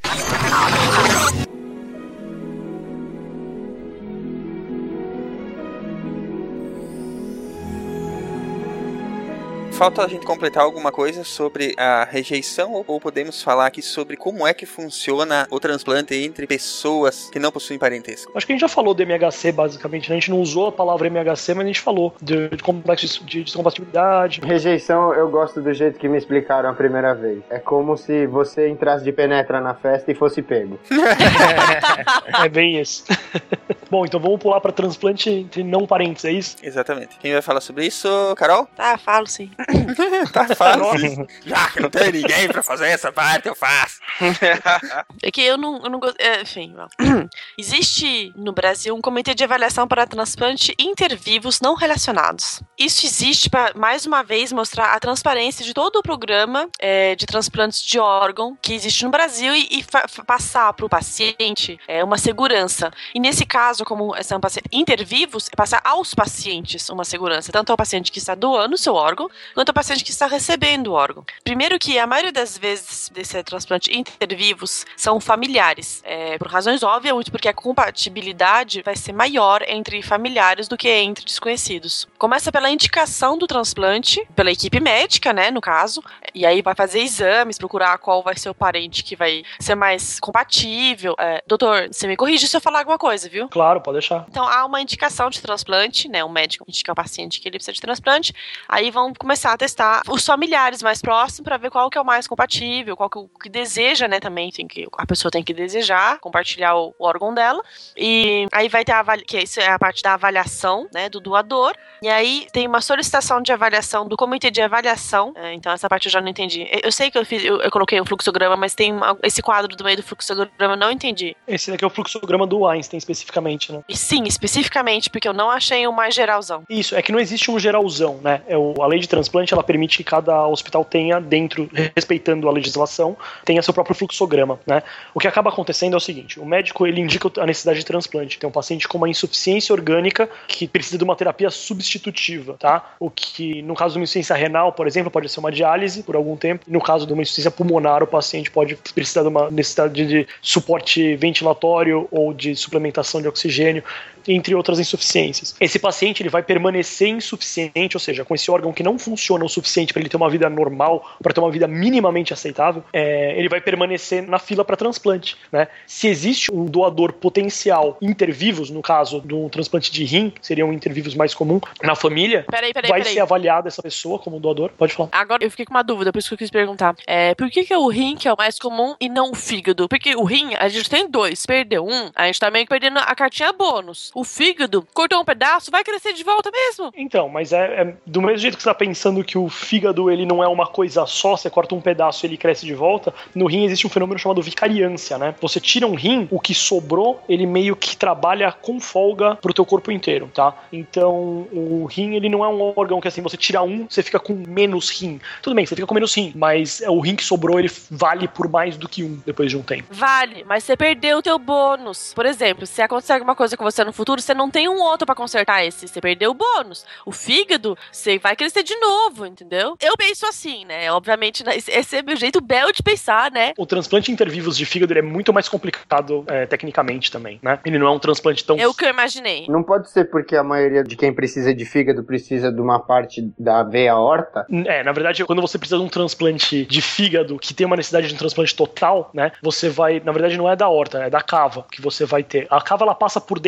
Falta a gente completar alguma coisa sobre a rejeição ou podemos falar aqui sobre como é que funciona o transplante entre pessoas que não possuem parentesco? Acho que a gente já falou do MHC basicamente, né? A gente não usou a palavra MHC, mas a gente falou de complexo de descompatibilidade. Rejeição, eu gosto do jeito que me explicaram a primeira vez. É como se você entrasse de penetra na festa e fosse pego. É bem isso. Bom, então vamos pular para transplante entre não parentes, é isso? Exatamente. Quem vai falar sobre isso, Carol? Tá, falo sim. Tá fácil. Já que não tem ninguém pra fazer essa parte, eu faço. É que eu não gosto. Enfim, existe no Brasil um comitê de avaliação para transplante intervivos não relacionados. Isso existe para, mais uma vez, mostrar a transparência de todo o programa de transplantes de órgão que existe no Brasil e passar para o paciente uma segurança. E nesse caso, como são pacientes intervivos, é passar aos pacientes uma segurança, tanto ao paciente que está doando o seu órgão, quanto ao paciente que está recebendo o órgão. Primeiro que a maioria das vezes desse transplante intervivos são familiares, por razões óbvias, muito porque a compatibilidade vai ser maior entre familiares do que entre desconhecidos. Começa pela indicação do transplante, pela equipe médica, né, no caso, e aí vai fazer exames, procurar qual vai ser o parente que vai ser mais compatível. Doutor, você me corrige se eu falar alguma coisa, viu? Claro, pode deixar. Então há uma indicação de transplante, né, o médico indica ao paciente que ele precisa de transplante, aí vão começar a testar os familiares mais próximos para ver qual que é o mais compatível, qual que é o que deseja, né, também a pessoa tem que desejar compartilhar o órgão dela, e aí vai ter que isso é a parte da avaliação, né, do doador, e aí tem uma solicitação de avaliação do comitê de avaliação, então essa parte eu já não entendi. Eu sei que eu coloquei um fluxograma, mas tem esse quadro do meio do fluxograma, eu não entendi. Esse daqui é o fluxograma do Einstein especificamente, né? E sim, especificamente, porque eu não achei o mais geralzão. Isso, é que não existe um geralzão, né? A lei de transplante, ela permite que cada hospital tenha dentro, respeitando a legislação, tenha seu próprio fluxograma, né? O que acaba acontecendo é o seguinte, o médico, ele indica a necessidade de transplante. Tem um paciente com uma insuficiência orgânica que precisa de uma terapia substitutiva, tá? O que, no caso de uma insuficiência renal, por exemplo, pode ser uma diálise por algum tempo. No caso de uma insuficiência pulmonar, o paciente pode precisar de uma necessidade de suporte ventilatório ou de suplementação de oxigênio, entre outras insuficiências. Esse paciente, ele vai permanecer insuficiente, ou seja, com esse órgão que não funciona o suficiente para ele ter uma vida normal, para ter uma vida minimamente aceitável, ele vai permanecer na fila para transplante, né? Se existe um doador potencial intervivos, no caso do transplante de rim, que seria um intervivos mais comum na família, vai ser avaliada essa pessoa como doador. Pode falar. Agora eu fiquei com uma dúvida, por isso que eu quis perguntar. Por que é o rim que é o mais comum e não o fígado? Porque o rim, a gente tem dois, perdeu um, a gente tá meio que perdendo a cartinha bônus. O fígado, cortou um pedaço, vai crescer de volta mesmo? Então, mas do mesmo jeito que você tá pensando que o fígado, ele não é uma coisa só, você corta um pedaço e ele cresce de volta, no rim existe um fenômeno chamado vicariância, né? Você tira um rim, o que sobrou, ele meio que trabalha com folga pro teu corpo inteiro, tá? Então, o rim, ele não é um órgão que assim, você tira um, você fica com menos rim. Tudo bem, você fica com menos rim, mas o rim que sobrou, ele vale por mais do que um, depois de um tempo. Vale, mas você perdeu o teu bônus. Por exemplo, se acontecer alguma coisa com você no futuro, você não tem um outro pra consertar esse, você perdeu o bônus. O fígado, você vai crescer de novo, entendeu? Eu penso assim, né? Obviamente, esse é meu jeito belo de pensar, né? O transplante intervivos de fígado é muito mais complicado tecnicamente também, né? Ele não é um transplante tão... É o que eu imaginei. Não pode ser porque a maioria de quem precisa de fígado precisa de uma parte da veia aorta? Na verdade, quando você precisa de um transplante de fígado que tem uma necessidade de um transplante total, né? Você vai... Na verdade, não é da aorta, é da cava que você vai ter. A cava, ela passa por dentro do fígado,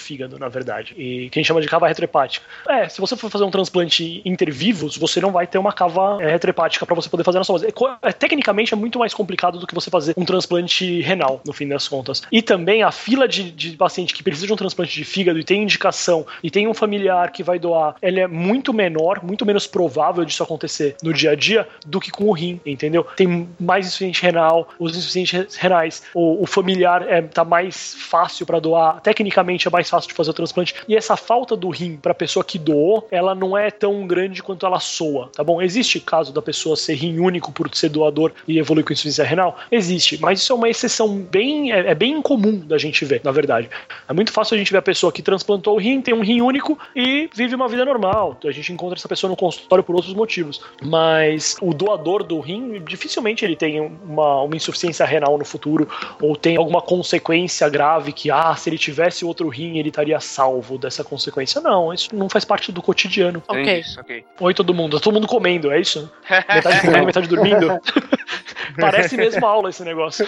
fígado, na verdade, e que a gente chama de cava retrohepática. Se você for fazer um transplante intervivos, você não vai ter uma cava retrohepática para você poder fazer na sua base. Tecnicamente é muito mais complicado do que você fazer um transplante renal, no fim das contas. E também a fila de paciente que precisa de um transplante de fígado e tem indicação e tem um familiar que vai doar, ela é muito menor, muito menos provável disso acontecer no dia a dia do que com o rim, entendeu? Tem mais insuficiente renal, os insuficientes renais, o familiar tá mais fácil para doar, tecnicamente é mais fácil de fazer o transplante, e essa falta do rim para a pessoa que doou, ela não é tão grande quanto ela soa, tá bom? Existe caso da pessoa ser rim único por ser doador e evoluir com insuficiência renal? Existe, mas isso é uma exceção bem incomum da gente ver, na verdade. É muito fácil a gente ver a pessoa que transplantou o rim, tem um rim único e vive uma vida normal. A gente encontra essa pessoa no consultório por outros motivos. Mas o doador do rim, dificilmente ele tem uma insuficiência renal no futuro ou tem alguma consequência grave que, se ele tivesse outro rim, ele estaria salvo dessa consequência. Não, isso não faz parte do cotidiano. Ok. Oi, todo mundo comendo, é isso? Metade comendo, metade dormindo? Parece mesmo aula esse negócio.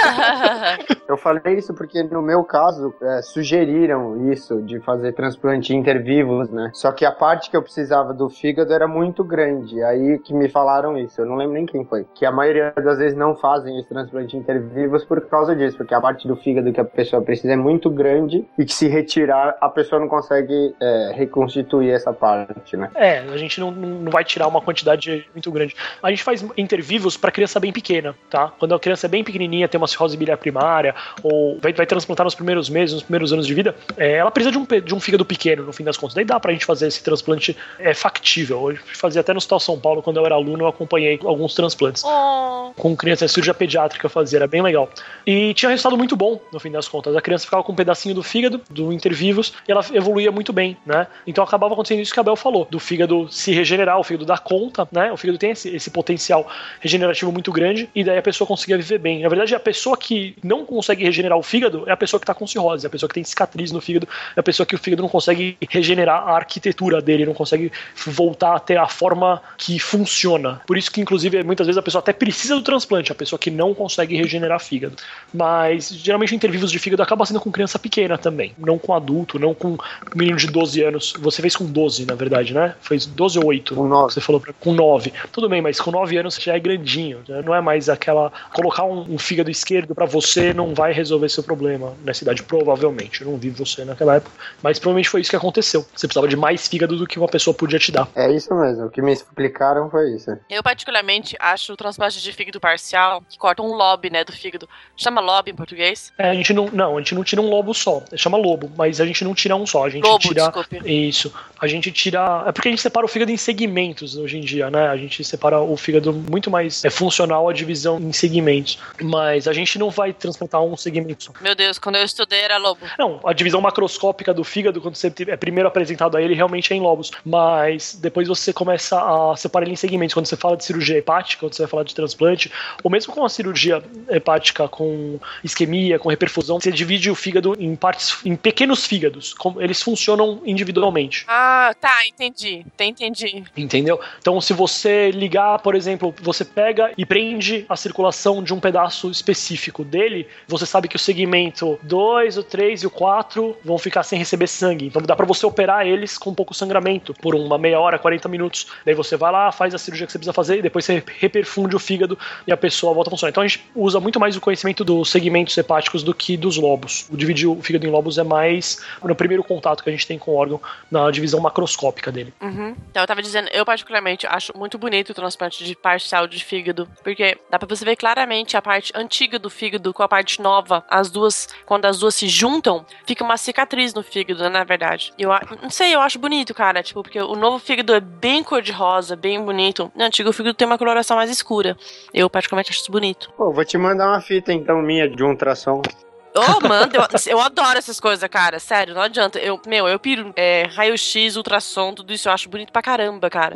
Eu falei isso porque no meu caso sugeriram isso de fazer transplante intervivos, né? Só que a parte que eu precisava do fígado era muito grande, aí que me falaram isso, eu não lembro nem quem foi, que a maioria das vezes não fazem esse transplante intervivos por causa disso, porque a parte do fígado que a pessoa precisa é muito grande e que se retirar a pessoa não consegue reconstituir essa parte, né? A gente não vai tirar uma quantidade muito grande. A gente faz intervivos para criança bem pequena, tá? Quando a criança é bem pequenininha, tem uma cirrose biliar primária, ou vai transplantar nos primeiros meses, nos primeiros anos de vida, ela precisa de um fígado pequeno, no fim das contas. Daí dá pra gente fazer esse transplante factível. Eu fazia até no Hospital São Paulo, quando eu era aluno, eu acompanhei alguns transplantes. Com criança, cirurgia pediátrica eu fazia, era bem legal. E tinha resultado muito bom, no fim das contas. A criança ficava com um pedacinho do fígado, do intervivos, e ela evoluía muito bem, né? Então acabava acontecendo isso que a Bel falou, do fígado se regenerar, o fígado dar conta, né? O fígado tem esse potencial regenerativo muito grande, e daí a pessoa conseguia viver bem. Na verdade, a pessoa que não consegue regenerar o fígado é a pessoa que tá com cirrose, a pessoa que tem cicatriz no fígado, é a pessoa que o fígado não consegue regenerar a arquitetura dele, não consegue voltar a ter a forma que funciona. Por isso que, inclusive, muitas vezes a pessoa até precisa do transplante, a pessoa que não consegue regenerar fígado. Mas, geralmente, intervivos de fígado acaba sendo com criança pequena também, não com adulto, não com menino de 12 anos. Você fez com 12, na verdade, né? Fez 12 ou 8? Com 9. Você falou com 9. Tudo bem, mas com 9 anos você já é grandinho, né? Não é mais aquela... Colocar um fígado esquerdo pra você não vai resolver seu problema nessa idade, provavelmente. Eu não vi você naquela época, mas provavelmente foi isso que aconteceu. Você precisava de mais fígado do que uma pessoa podia te dar. É isso mesmo, o que me explicaram foi isso. Eu particularmente acho o transplante de fígado parcial, que corta um lobe, né, do fígado. Chama lobe em português? A gente não tira um lobo só. Chama lobo, mas a gente não tira um só. A gente tira... Desculpe. Isso. A gente tira... É porque a gente separa o fígado em segmentos hoje em dia, né? A gente separa o fígado muito mais funcional a divisão em segmentos. Mas a gente não vai transplantar um segmento só. Meu Deus, quando eu estudei era lobo. Não, a divisão macroscópica do fígado, quando você é primeiro apresentado a ele, realmente é em lobos. Mas depois você começa a separar ele em segmentos. Quando você fala de cirurgia hepática, quando você vai falar de transplante, ou mesmo com a cirurgia hepática com isquemia, com reperfusão, você divide o fígado em partes, em pequenos fígados. Eles funcionam individualmente. Ah, tá, entendi. Entendeu? Então, se você ligar, por exemplo, você pega e prende a circulação de um pedaço específico dele, você sabe que o segmento 2, o 3 e o 4 vão ficar sem receber sangue. Então dá pra você operar eles com pouco sangramento por uma meia hora, 40 minutos. Daí você vai lá, faz a cirurgia que você precisa fazer e depois você reperfunde o fígado e a pessoa volta a funcionar. Então a gente usa muito mais o conhecimento dos segmentos hepáticos do que dos lobos. O dividir o fígado em lobos é mais no primeiro contato que a gente tem com o órgão, na divisão macroscópica dele. Uhum. Então eu tava dizendo, eu particularmente acho muito bonito o transplante de parcial de fígado, porque dá pra você ver claramente a parte antiga do fígado com a parte nova, as duas, quando as duas se juntam, fica uma cicatriz no fígado, né, na verdade. Eu não sei, eu acho bonito, cara, tipo, porque o novo fígado é bem cor-de-rosa, bem bonito. O antigo fígado tem uma coloração mais escura. Eu particularmente acho isso bonito. Pô, vou te mandar uma fita então minha de um ultrassom. Oh, mano, eu adoro essas coisas, cara. Sério, não adianta. Eu piro raio-x, ultrassom, tudo isso eu acho bonito pra caramba, cara.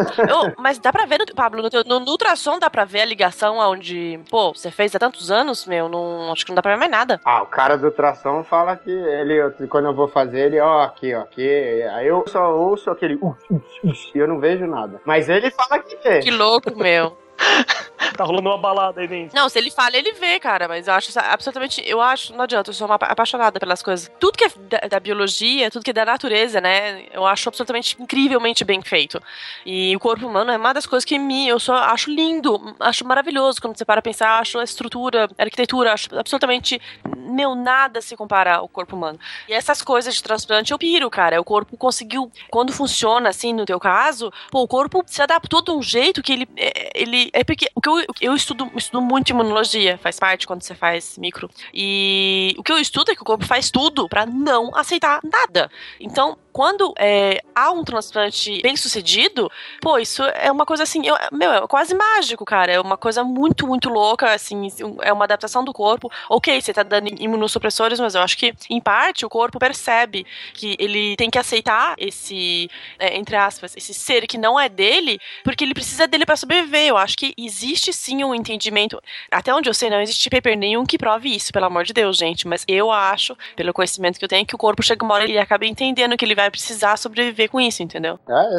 Mas dá pra ver, Pablo, no ultrassom dá pra ver a ligação onde, pô, você fez há tantos anos, não, acho que não dá pra ver mais nada. O cara do ultrassom fala que ele, quando eu vou fazer, ele, aqui. Aí eu só ouço aquele e eu não vejo nada. Mas ele fala que vê. Que louco, meu. Tá rolando uma balada aí dentro. Não, se ele fala, ele vê, cara, mas eu acho absolutamente, não adianta, eu sou uma apaixonada pelas coisas. Tudo que é da biologia, tudo que é da natureza, né, eu acho absolutamente incrivelmente bem feito. E o corpo humano é uma das coisas que eu só acho lindo, acho maravilhoso quando você para pensar, acho a estrutura, a arquitetura, acho absolutamente, nada se compara ao corpo humano. E essas coisas de transplante eu piro, cara, o corpo conseguiu, quando funciona assim, no teu caso, o corpo se adaptou de um jeito que ele é porque o que eu estudo muito imunologia, faz parte quando você faz micro. E o que eu estudo é que o corpo faz tudo pra não aceitar nada. Então, quando há um transplante bem sucedido, isso é uma coisa assim, é quase mágico, cara. É uma coisa muito, muito louca, assim, é uma adaptação do corpo. Ok, você tá dando imunossupressores, mas eu acho que, em parte, o corpo percebe que ele tem que aceitar esse, entre aspas, esse ser que não é dele, porque ele precisa dele pra sobreviver. Eu acho que existe sim um entendimento, até onde eu sei, não existe paper nenhum que prove isso, pelo amor de Deus, gente, mas eu acho, pelo conhecimento que eu tenho, que o corpo chega uma hora e ele acaba entendendo que ele vai precisar sobreviver com isso, entendeu?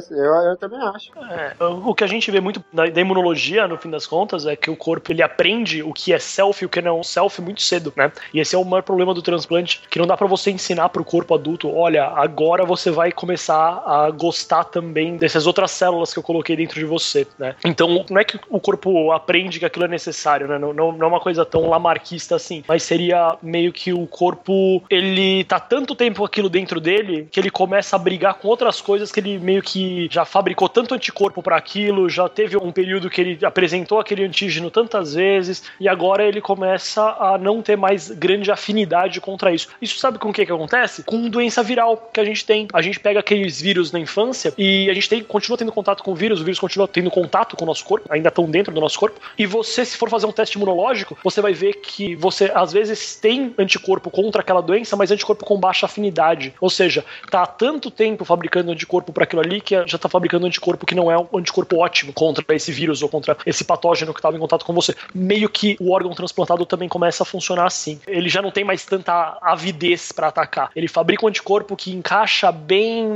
Eu também acho. O que a gente vê muito da imunologia, no fim das contas, é que o corpo, ele aprende o que é self e o que não é self muito cedo, né? E esse é o maior problema do transplante, que não dá pra você ensinar pro corpo adulto, olha, agora você vai começar a gostar também dessas outras células que eu coloquei dentro de você, né? Então, não é que o corpo aprende que aquilo é necessário, né? Não é uma coisa tão lamarquista assim, mas seria meio que o corpo, ele tá tanto tempo aquilo dentro dele, que ele começa a brigar com outras coisas que ele meio que já fabricou tanto anticorpo para aquilo, já teve um período que ele apresentou aquele antígeno tantas vezes, e agora ele começa a não ter mais grande afinidade contra isso. Isso sabe com o que acontece? Com doença viral que a gente tem. A gente pega aqueles vírus na infância e a gente continua tendo contato com o vírus continua tendo contato com o nosso corpo, ainda estão dentro do nosso corpo, e você, se for fazer um teste imunológico, você vai ver que você, às vezes, tem anticorpo contra aquela doença, mas anticorpo com baixa afinidade. Ou seja, tá há tanto tempo fabricando anticorpo para aquilo ali que já tá fabricando anticorpo que não é um anticorpo ótimo contra esse vírus ou contra esse patógeno que estava em contato com você. Meio que o órgão transplantado também começa a funcionar assim. Ele já não tem mais tanta avidez para atacar. Ele fabrica um anticorpo que encaixa bem,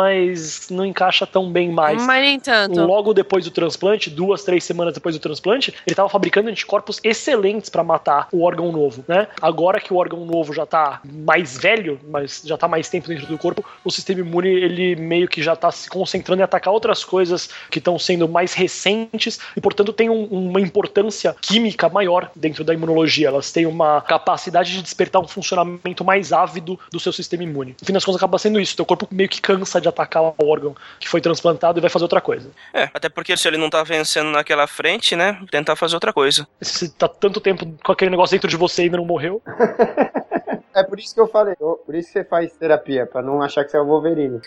mas não encaixa tão bem mais. Mas nem tanto. Logo depois do transplante, 2-3 semanas depois do transplante, ele estava fabricando anticorpos excelentes para matar o órgão novo, né? Agora que o órgão novo já tá mais velho, mas já tá mais tempo dentro do corpo, o sistema imune, ele meio que já tá se concentrando em atacar outras coisas que estão sendo mais recentes e, portanto, tem uma importância química maior dentro da imunologia. Elas têm uma capacidade de despertar um funcionamento mais ávido do seu sistema imune. No fim das contas, acaba sendo isso. Teu corpo meio que cansa de atacar o órgão que foi transplantado e vai fazer outra coisa. Até porque se ele não tá vencendo naquela frente, né, tentar fazer outra coisa. Se tá tanto tempo com aquele negócio dentro de você e ainda não morreu... É por isso que eu falei, por isso que você faz terapia, pra não achar que você é o Wolverine.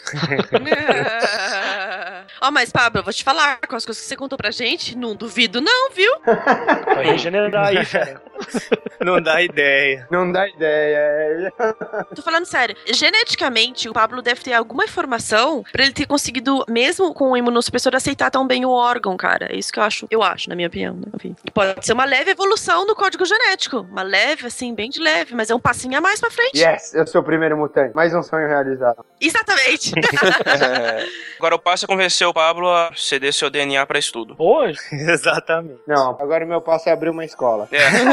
Mas Pablo, eu vou te falar, com as coisas que você contou pra gente, não duvido não, viu? Vai regenerar aí, cara. Não dá ideia. Não dá ideia. Tô falando sério, geneticamente o Pablo deve ter alguma informação pra ele ter conseguido, mesmo com o imunossupressor, aceitar tão bem o órgão, cara. É isso que eu acho, na minha opinião, né? Enfim, pode ser uma leve evolução no código genético, uma leve, assim, bem de leve, mas é um passinho a mais pra frente. Yes, eu sou o primeiro mutante. Mais um sonho realizado. Exatamente. Agora o passo é convencer o Pablo a ceder seu DNA pra estudo. Hoje? Exatamente. Não, agora o meu passo é abrir uma escola.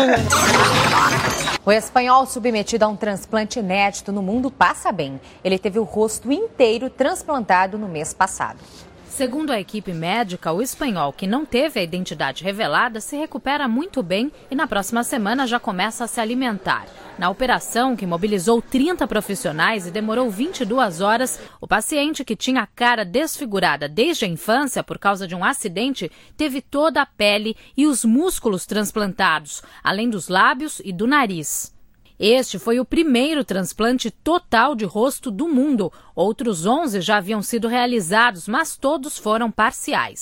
O espanhol submetido a um transplante inédito no mundo passa bem. Ele teve o rosto inteiro transplantado no mês passado. Segundo a equipe médica, o espanhol, que não teve a identidade revelada, se recupera muito bem e na próxima semana já começa a se alimentar. Na operação, que mobilizou 30 profissionais e demorou 22 horas, o paciente, que tinha a cara desfigurada desde a infância por causa de um acidente, teve toda a pele e os músculos transplantados, além dos lábios e do nariz. Este foi o primeiro transplante total de rosto do mundo. Outros 11 já haviam sido realizados, mas todos foram parciais.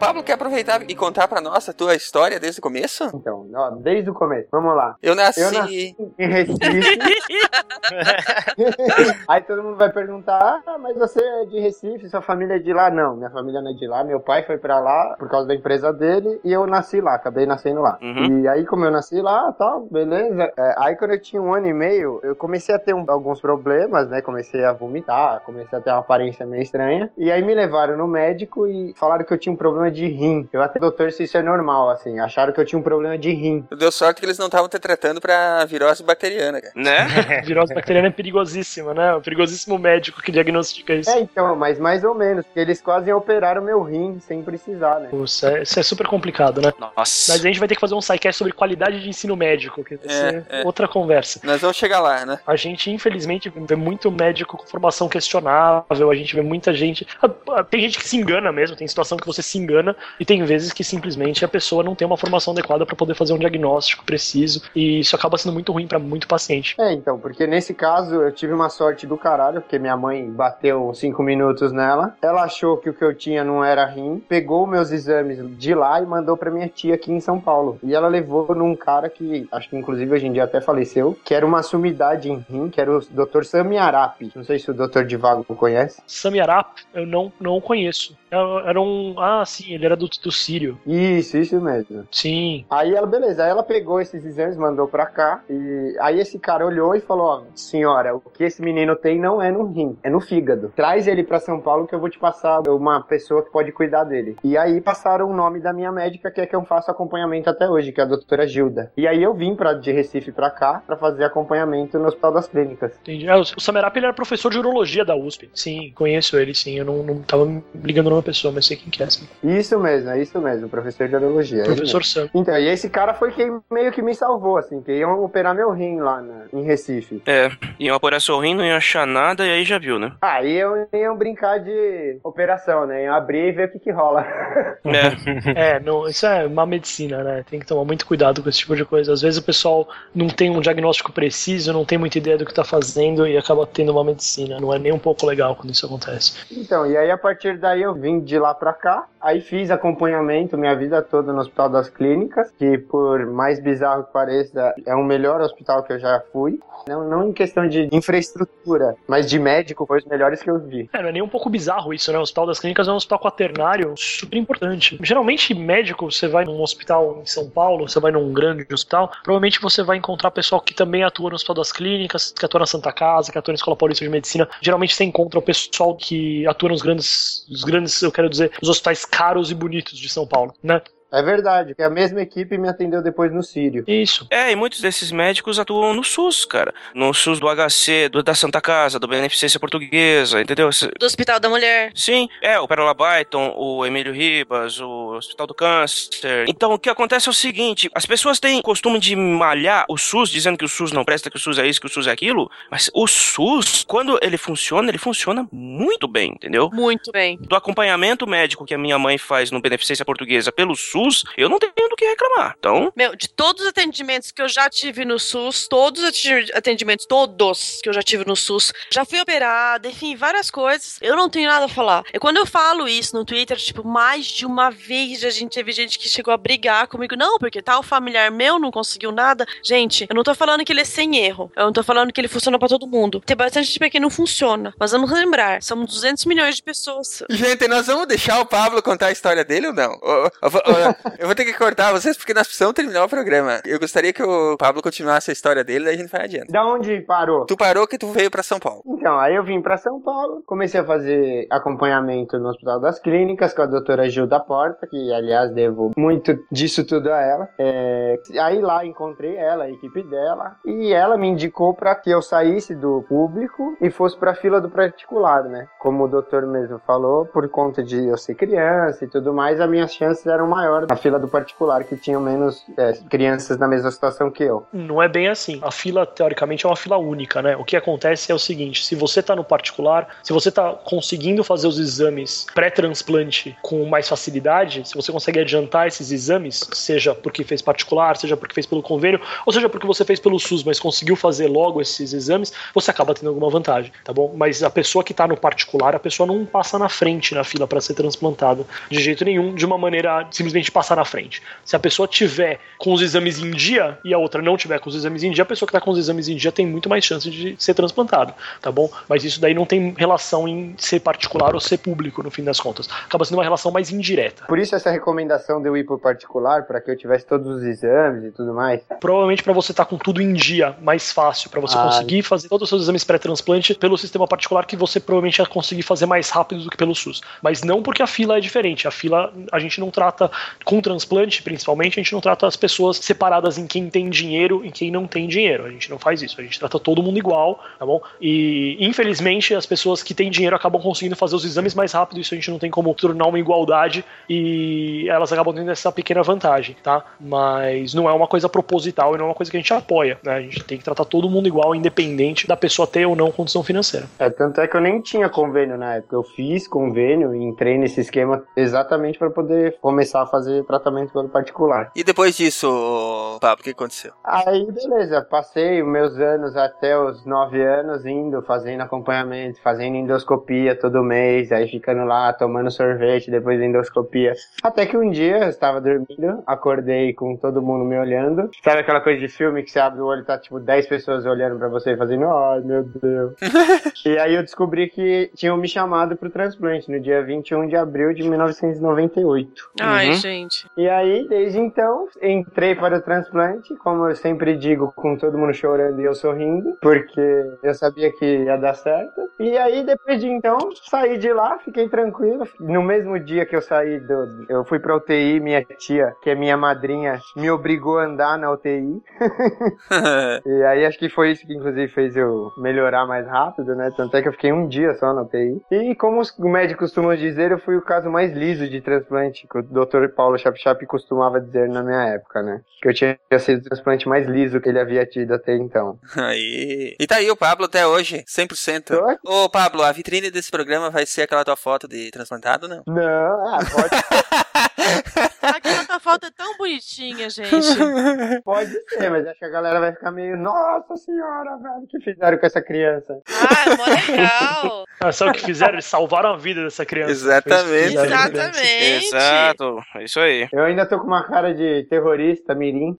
Pablo, quer aproveitar e contar pra nós a tua história desde o começo? Então, ó, desde o começo, vamos lá. Eu nasci em Recife. Aí todo mundo vai perguntar, mas você é de Recife, sua família é de lá? Não, minha família não é de lá, meu pai foi pra lá por causa da empresa dele e eu nasci lá, acabei nascendo lá. E aí, como eu nasci lá, tal, beleza. Aí quando eu tinha 1 ano e meio, eu comecei a ter alguns problemas, né? Comecei a vomitar, comecei a ter uma aparência meio estranha. E aí me levaram no médico e falaram que eu tinha um problema de rim. Eu até, doutor, se isso é normal, assim, acharam que eu tinha um problema de rim. Deu sorte que eles não estavam te tratando pra virose bacteriana, cara. Né? Virose bacteriana é perigosíssima, né? O perigosíssimo médico que diagnostica isso. Então, mas mais ou menos, porque eles quase operaram meu rim sem precisar, né? Isso é super complicado, né? Nossa. Mas a gente vai ter que fazer um sidecast sobre qualidade de ensino médico, que vai ser outra conversa. Nós vamos chegar lá, né? A gente, infelizmente, vê muito médico com formação questionável, a gente vê muita gente... Tem gente que se engana mesmo, tem situação que você se engana, e tem vezes que simplesmente a pessoa não tem uma formação adequada para poder fazer um diagnóstico preciso, e isso acaba sendo muito ruim para muito paciente. Então, porque nesse caso eu tive uma sorte do caralho, porque minha mãe bateu 5 minutos nela, ela achou que o que eu tinha não era rim, pegou meus exames de lá e mandou pra minha tia aqui em São Paulo. E ela levou num cara que, acho que inclusive hoje em dia até faleceu, que era uma sumidade em rim, que era o Dr. Sami Arap. Não sei se o Dr. Divago conhece. Sami Arap, eu não conheço. Era um... Ah, sim, ele era do Sírio. Isso mesmo. Sim. Aí ela, beleza, aí ela pegou esses exames, mandou pra cá, e aí esse cara olhou e falou, ó, senhora, o que esse menino tem não é no rim, é no fígado. Traz ele pra São Paulo que eu vou te passar uma pessoa que pode cuidar dele. E aí passaram o nome da minha médica, que é que eu faço acompanhamento até hoje, que é a doutora Gilda. E aí eu vim de Recife pra cá, pra fazer acompanhamento no Hospital das Clínicas. Entendi. O Samerap, ele era professor de urologia da USP. Sim, conheço ele, sim. Eu não tava ligando numa pessoa, mas sei quem que é, sim. Isso mesmo, professor de urologia. Professor Sam. Então, e esse cara foi quem meio que me salvou, assim, que iam operar meu rim lá em Recife. Iam operar seu rim, não ia achar nada, e aí já viu, né? Aí iam brincar de operação, né? Iam abrir e ver o que rola. Não, isso é má medicina, né? Tem que tomar muito cuidado com esse tipo de coisa. Às vezes o pessoal não tem um diagnóstico preciso, não tem muita ideia do que tá fazendo e acaba tendo uma medicina. Não é nem um pouco legal quando isso acontece. Então, e aí a partir daí eu vim de lá pra cá, aí fiz acompanhamento minha vida toda no Hospital das Clínicas, que por mais bizarro que pareça, é o melhor hospital que eu já fui. Não em questão de infraestrutura, mas de médico, foi os melhores que eu vi. Não é nem um pouco bizarro isso, né? O Hospital das Clínicas é um hospital quaternário super importante. Geralmente, médico, você vai num hospital em São Paulo, você vai num grande hospital, provavelmente você vai encontrar pessoal que também atua no Hospital das Clínicas, que atua na Santa Casa, que atua na Escola Paulista de Medicina. Geralmente você encontra o pessoal que atua nos grandes, eu quero dizer, os hospitais caros e bonitos de São Paulo, né? É verdade, que a mesma equipe me atendeu depois no Sírio. Isso. E muitos desses médicos atuam no SUS, cara. No SUS do HC, da Santa Casa, do Beneficência Portuguesa, entendeu? Do Hospital da Mulher. Sim, o Pérola Byton, o Emílio Ribas, o Hospital do Câncer. Então, o que acontece é o seguinte, as pessoas têm costume de malhar o SUS, dizendo que o SUS não presta, que o SUS é isso, que o SUS é aquilo, mas o SUS, quando ele funciona muito bem, entendeu? Muito bem. Do acompanhamento médico que a minha mãe faz no Beneficência Portuguesa pelo SUS, eu não tenho do que reclamar. Então... de todos os atendimentos que eu já tive no SUS, todos que eu já tive no SUS, já fui operada, enfim, várias coisas, eu não tenho nada a falar. E quando eu falo isso no Twitter, mais de uma vez teve gente que chegou a brigar comigo, não, porque tal familiar meu não conseguiu nada. Gente, eu não tô falando que ele é sem erro, eu não tô falando que ele funciona pra todo mundo. Tem bastante gente que não funciona, mas vamos lembrar, somos 200 milhões de pessoas. Gente, nós vamos deixar o Pablo contar a história dele ou não? Eu vou ter que cortar vocês porque nós precisamos terminar o programa. Eu gostaria que o Pablo continuasse a história dele, daí a gente vai adiante. Da onde parou? Tu parou que tu veio pra São Paulo. Então, aí eu vim pra São Paulo, comecei a fazer acompanhamento no Hospital das Clínicas com a doutora Gilda Porta, que aliás devo muito disso tudo a ela. Aí lá encontrei ela, a equipe dela, e ela me indicou pra que eu saísse do público e fosse pra fila do particular, né? Como o doutor mesmo falou, por conta de eu ser criança e tudo mais, as minhas chances eram maiores maior na fila do particular, que tinham menos crianças na mesma situação que eu. Não é bem assim. A fila, teoricamente, é uma fila única, né? O que acontece é o seguinte, se você tá no particular, se você tá conseguindo fazer os exames pré-transplante com mais facilidade, se você consegue adiantar esses exames, seja porque fez particular, seja porque fez pelo convênio, ou seja porque você fez pelo SUS, mas conseguiu fazer logo esses exames, você acaba tendo alguma vantagem, tá bom? Mas a pessoa que tá no particular, a pessoa não passa na frente na fila para ser transplantada, de jeito nenhum, de uma maneira simplesmente passar na frente. Se a pessoa tiver com os exames em dia e a outra não tiver com os exames em dia, a pessoa que tá com os exames em dia tem muito mais chance de ser transplantada, tá bom? Mas isso daí não tem relação em ser particular ou ser público, no fim das contas. Acaba sendo uma relação mais indireta. Por isso essa recomendação de eu ir pro particular, para que eu tivesse todos os exames e tudo mais? Provavelmente para você estar com tudo em dia, mais fácil, para você conseguir fazer todos os seus exames pré-transplante pelo sistema particular, que você provavelmente ia conseguir fazer mais rápido do que pelo SUS. Mas não porque a fila é diferente. A fila, a gente não trata, com transplante principalmente, a gente não trata as pessoas separadas em quem tem dinheiro e quem não tem dinheiro. A gente não faz isso. A gente trata todo mundo igual, tá bom? E, infelizmente, as pessoas que têm dinheiro acabam conseguindo fazer os exames mais rápido. Isso a gente não tem como tornar uma igualdade e elas acabam tendo essa pequena vantagem, tá? Mas não é uma coisa proposital e não é uma coisa que a gente apoia, né? A gente tem que tratar todo mundo igual, independente da pessoa ter ou não condição financeira. Tanto é que eu nem tinha convênio na época. Eu fiz convênio e entrei nesse esquema exatamente para poder começar a fazer tratamento pelo particular. E depois disso, Pablo, o que aconteceu? Aí, beleza, passei os meus anos até os 9 anos indo, fazendo acompanhamento, fazendo endoscopia todo mês, aí ficando lá, tomando sorvete, depois endoscopia. Até que um dia eu estava dormindo, acordei com todo mundo me olhando. Sabe aquela coisa de filme que você abre o olho e tá tipo 10 pessoas olhando pra você e fazendo, ai meu Deus. E aí eu descobri que tinham me chamado pro transplante no dia 21 de abril de 1998. Ai, gente. E aí, desde então, entrei para o transplante, como eu sempre digo, com todo mundo chorando e eu sorrindo, porque eu sabia que ia dar certo. E aí, depois de então, saí de lá, fiquei tranquilo. No mesmo dia que eu saí eu fui pra UTI, minha tia, que é minha madrinha, me obrigou a andar na UTI. E aí, acho que foi isso que, inclusive, fez eu melhorar mais rápido, né? Tanto é que eu fiquei um dia só na UTI. E como os médicos costumam dizer, eu fui o caso mais liso de transplante, que o Dr. Paulo Chap costumava dizer na minha época, né? Que eu tinha sido o transplante mais liso que ele havia tido até então. Aí. E tá aí o Pablo até hoje, 100%. Ô, Pablo, a vitrine desse programa vai ser aquela tua foto de transplantado, não? Não, pode Aquela tua foto é tão bonitinha, gente. Pode ser, mas acho que a galera vai ficar meio, nossa senhora, velho, o que fizeram com essa criança? Ah, é mó legal. Sabe o que fizeram? Eles salvaram a vida dessa criança. Exatamente. Exatamente. Exato, é isso aí. Eu ainda tô com uma cara de terrorista, mirim.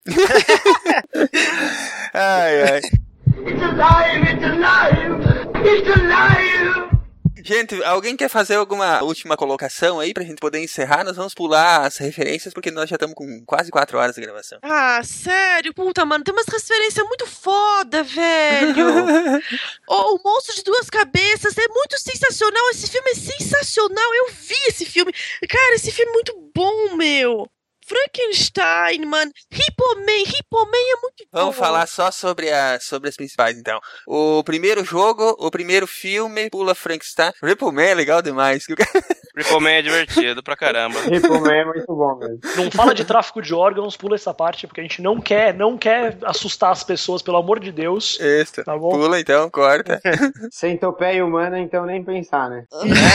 Ai, ai. It's alive, it's alive, it's alive. Gente, alguém quer fazer alguma última colocação aí pra gente poder encerrar? Nós vamos pular as referências porque nós já estamos com quase 4 horas de gravação. Ah, sério? Puta, mano, tem umas referências muito foda, velho. O Monstro de Duas Cabeças é muito sensacional. Esse filme é sensacional. Eu vi esse filme. Cara, esse filme é muito bom, meu. Frankenstein, mano. Hippoman é muito bom. Vamos falar só sobre as principais, então. O primeiro jogo, o primeiro filme, pula Frankenstein. Hippoman é legal demais. Hippoman é divertido pra caramba. Hippoman é muito bom mesmo. Não fala de tráfico de órgãos, pula essa parte, porque a gente não quer assustar as pessoas, pelo amor de Deus. Isso. Tá bom? Pula então, corta. Centopeia humana, então nem pensar, né?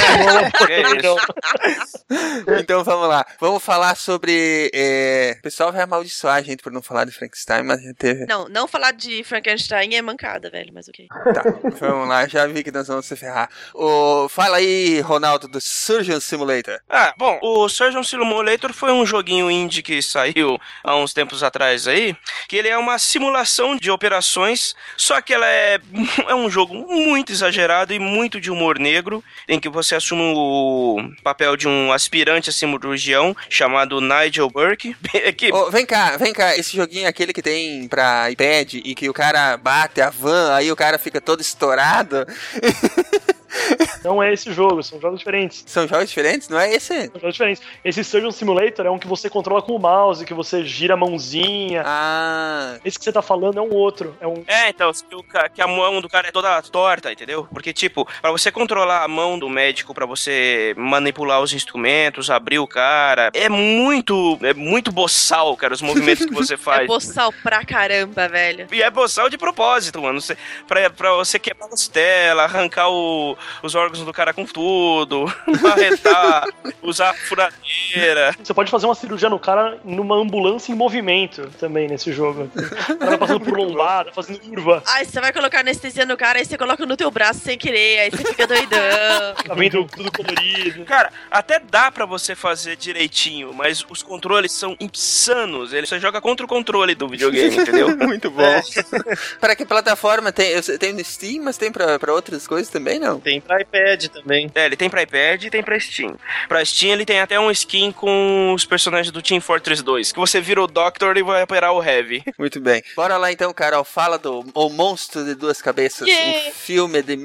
Então vamos lá. Vamos falar sobre... O pessoal vai amaldiçoar a gente por não falar de Frankenstein, mas já teve... Não falar de Frankenstein é mancada, velho, mas ok. Tá, vamos lá. Já vi que nós vamos se ferrar. Fala aí, Ronaldo, do Surgeon Simulator. Ah, bom, o Surgeon Simulator foi um joguinho indie que saiu há uns tempos atrás aí, que ele é uma simulação de operações, só que ela é um jogo muito exagerado e muito de humor negro, em que você assume o papel de um aspirante a cirurgião chamado Nigel Burke. Vem cá, esse joguinho é aquele que tem pra iPad e que o cara bate a van, aí o cara fica todo estourado. Não é esse jogo, são jogos diferentes. São jogos diferentes? Não é esse? São jogos diferentes. Esse Surgeon Simulator é um que você controla com o mouse, que você gira a mãozinha. Esse que você tá falando é um outro. Então, que a mão do cara é toda torta, entendeu? Porque, tipo, pra você controlar a mão do médico, pra você manipular os instrumentos, abrir o cara, é muito boçal, cara, os movimentos que você faz. É boçal pra caramba, velho. E é boçal de propósito, mano. Pra você quebrar a costela, arrancar os órgãos do cara com tudo, arretar, usar furadeira. Você pode fazer uma cirurgia no cara numa ambulância em movimento também nesse jogo. O cara passando por lombada, fazendo curva. Aí você vai colocar anestesia no cara, aí você coloca no teu braço sem querer, aí você fica doidão. Fica vendo tudo colorido. Cara, até dá pra você fazer direitinho, mas os controles são insanos. Você joga contra o controle do videogame, entendeu? Muito bom. Para que plataforma tem? Tem no Steam, mas tem pra outras coisas também, não? Tem pra iPad também. Ele tem pra iPad e tem pra Steam. Pra Steam ele tem até um skin com os personagens do Team Fortress 2, que você vira o Doctor e vai operar o Heavy. Muito bem. Bora lá então, Carol. Fala do O Monstro de Duas Cabeças. Um filme de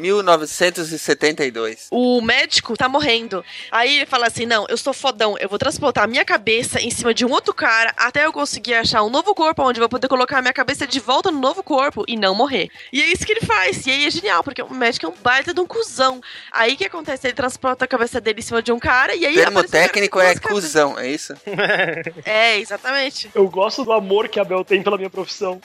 1972. O médico tá morrendo. Aí ele fala assim, não, eu sou fodão, eu vou transportar a minha cabeça em cima de um outro cara até eu conseguir achar um novo corpo onde eu vou poder colocar a minha cabeça de volta no novo corpo e não morrer. E é isso que ele faz. E aí é genial, porque o médico é um baita de um cuzão. Aí o que acontece? Ele transporta a cabeça dele em cima de um cara e aí... O termo técnico é cuzão, é isso? É, exatamente. Eu gosto do amor que a Bel tem pela minha profissão.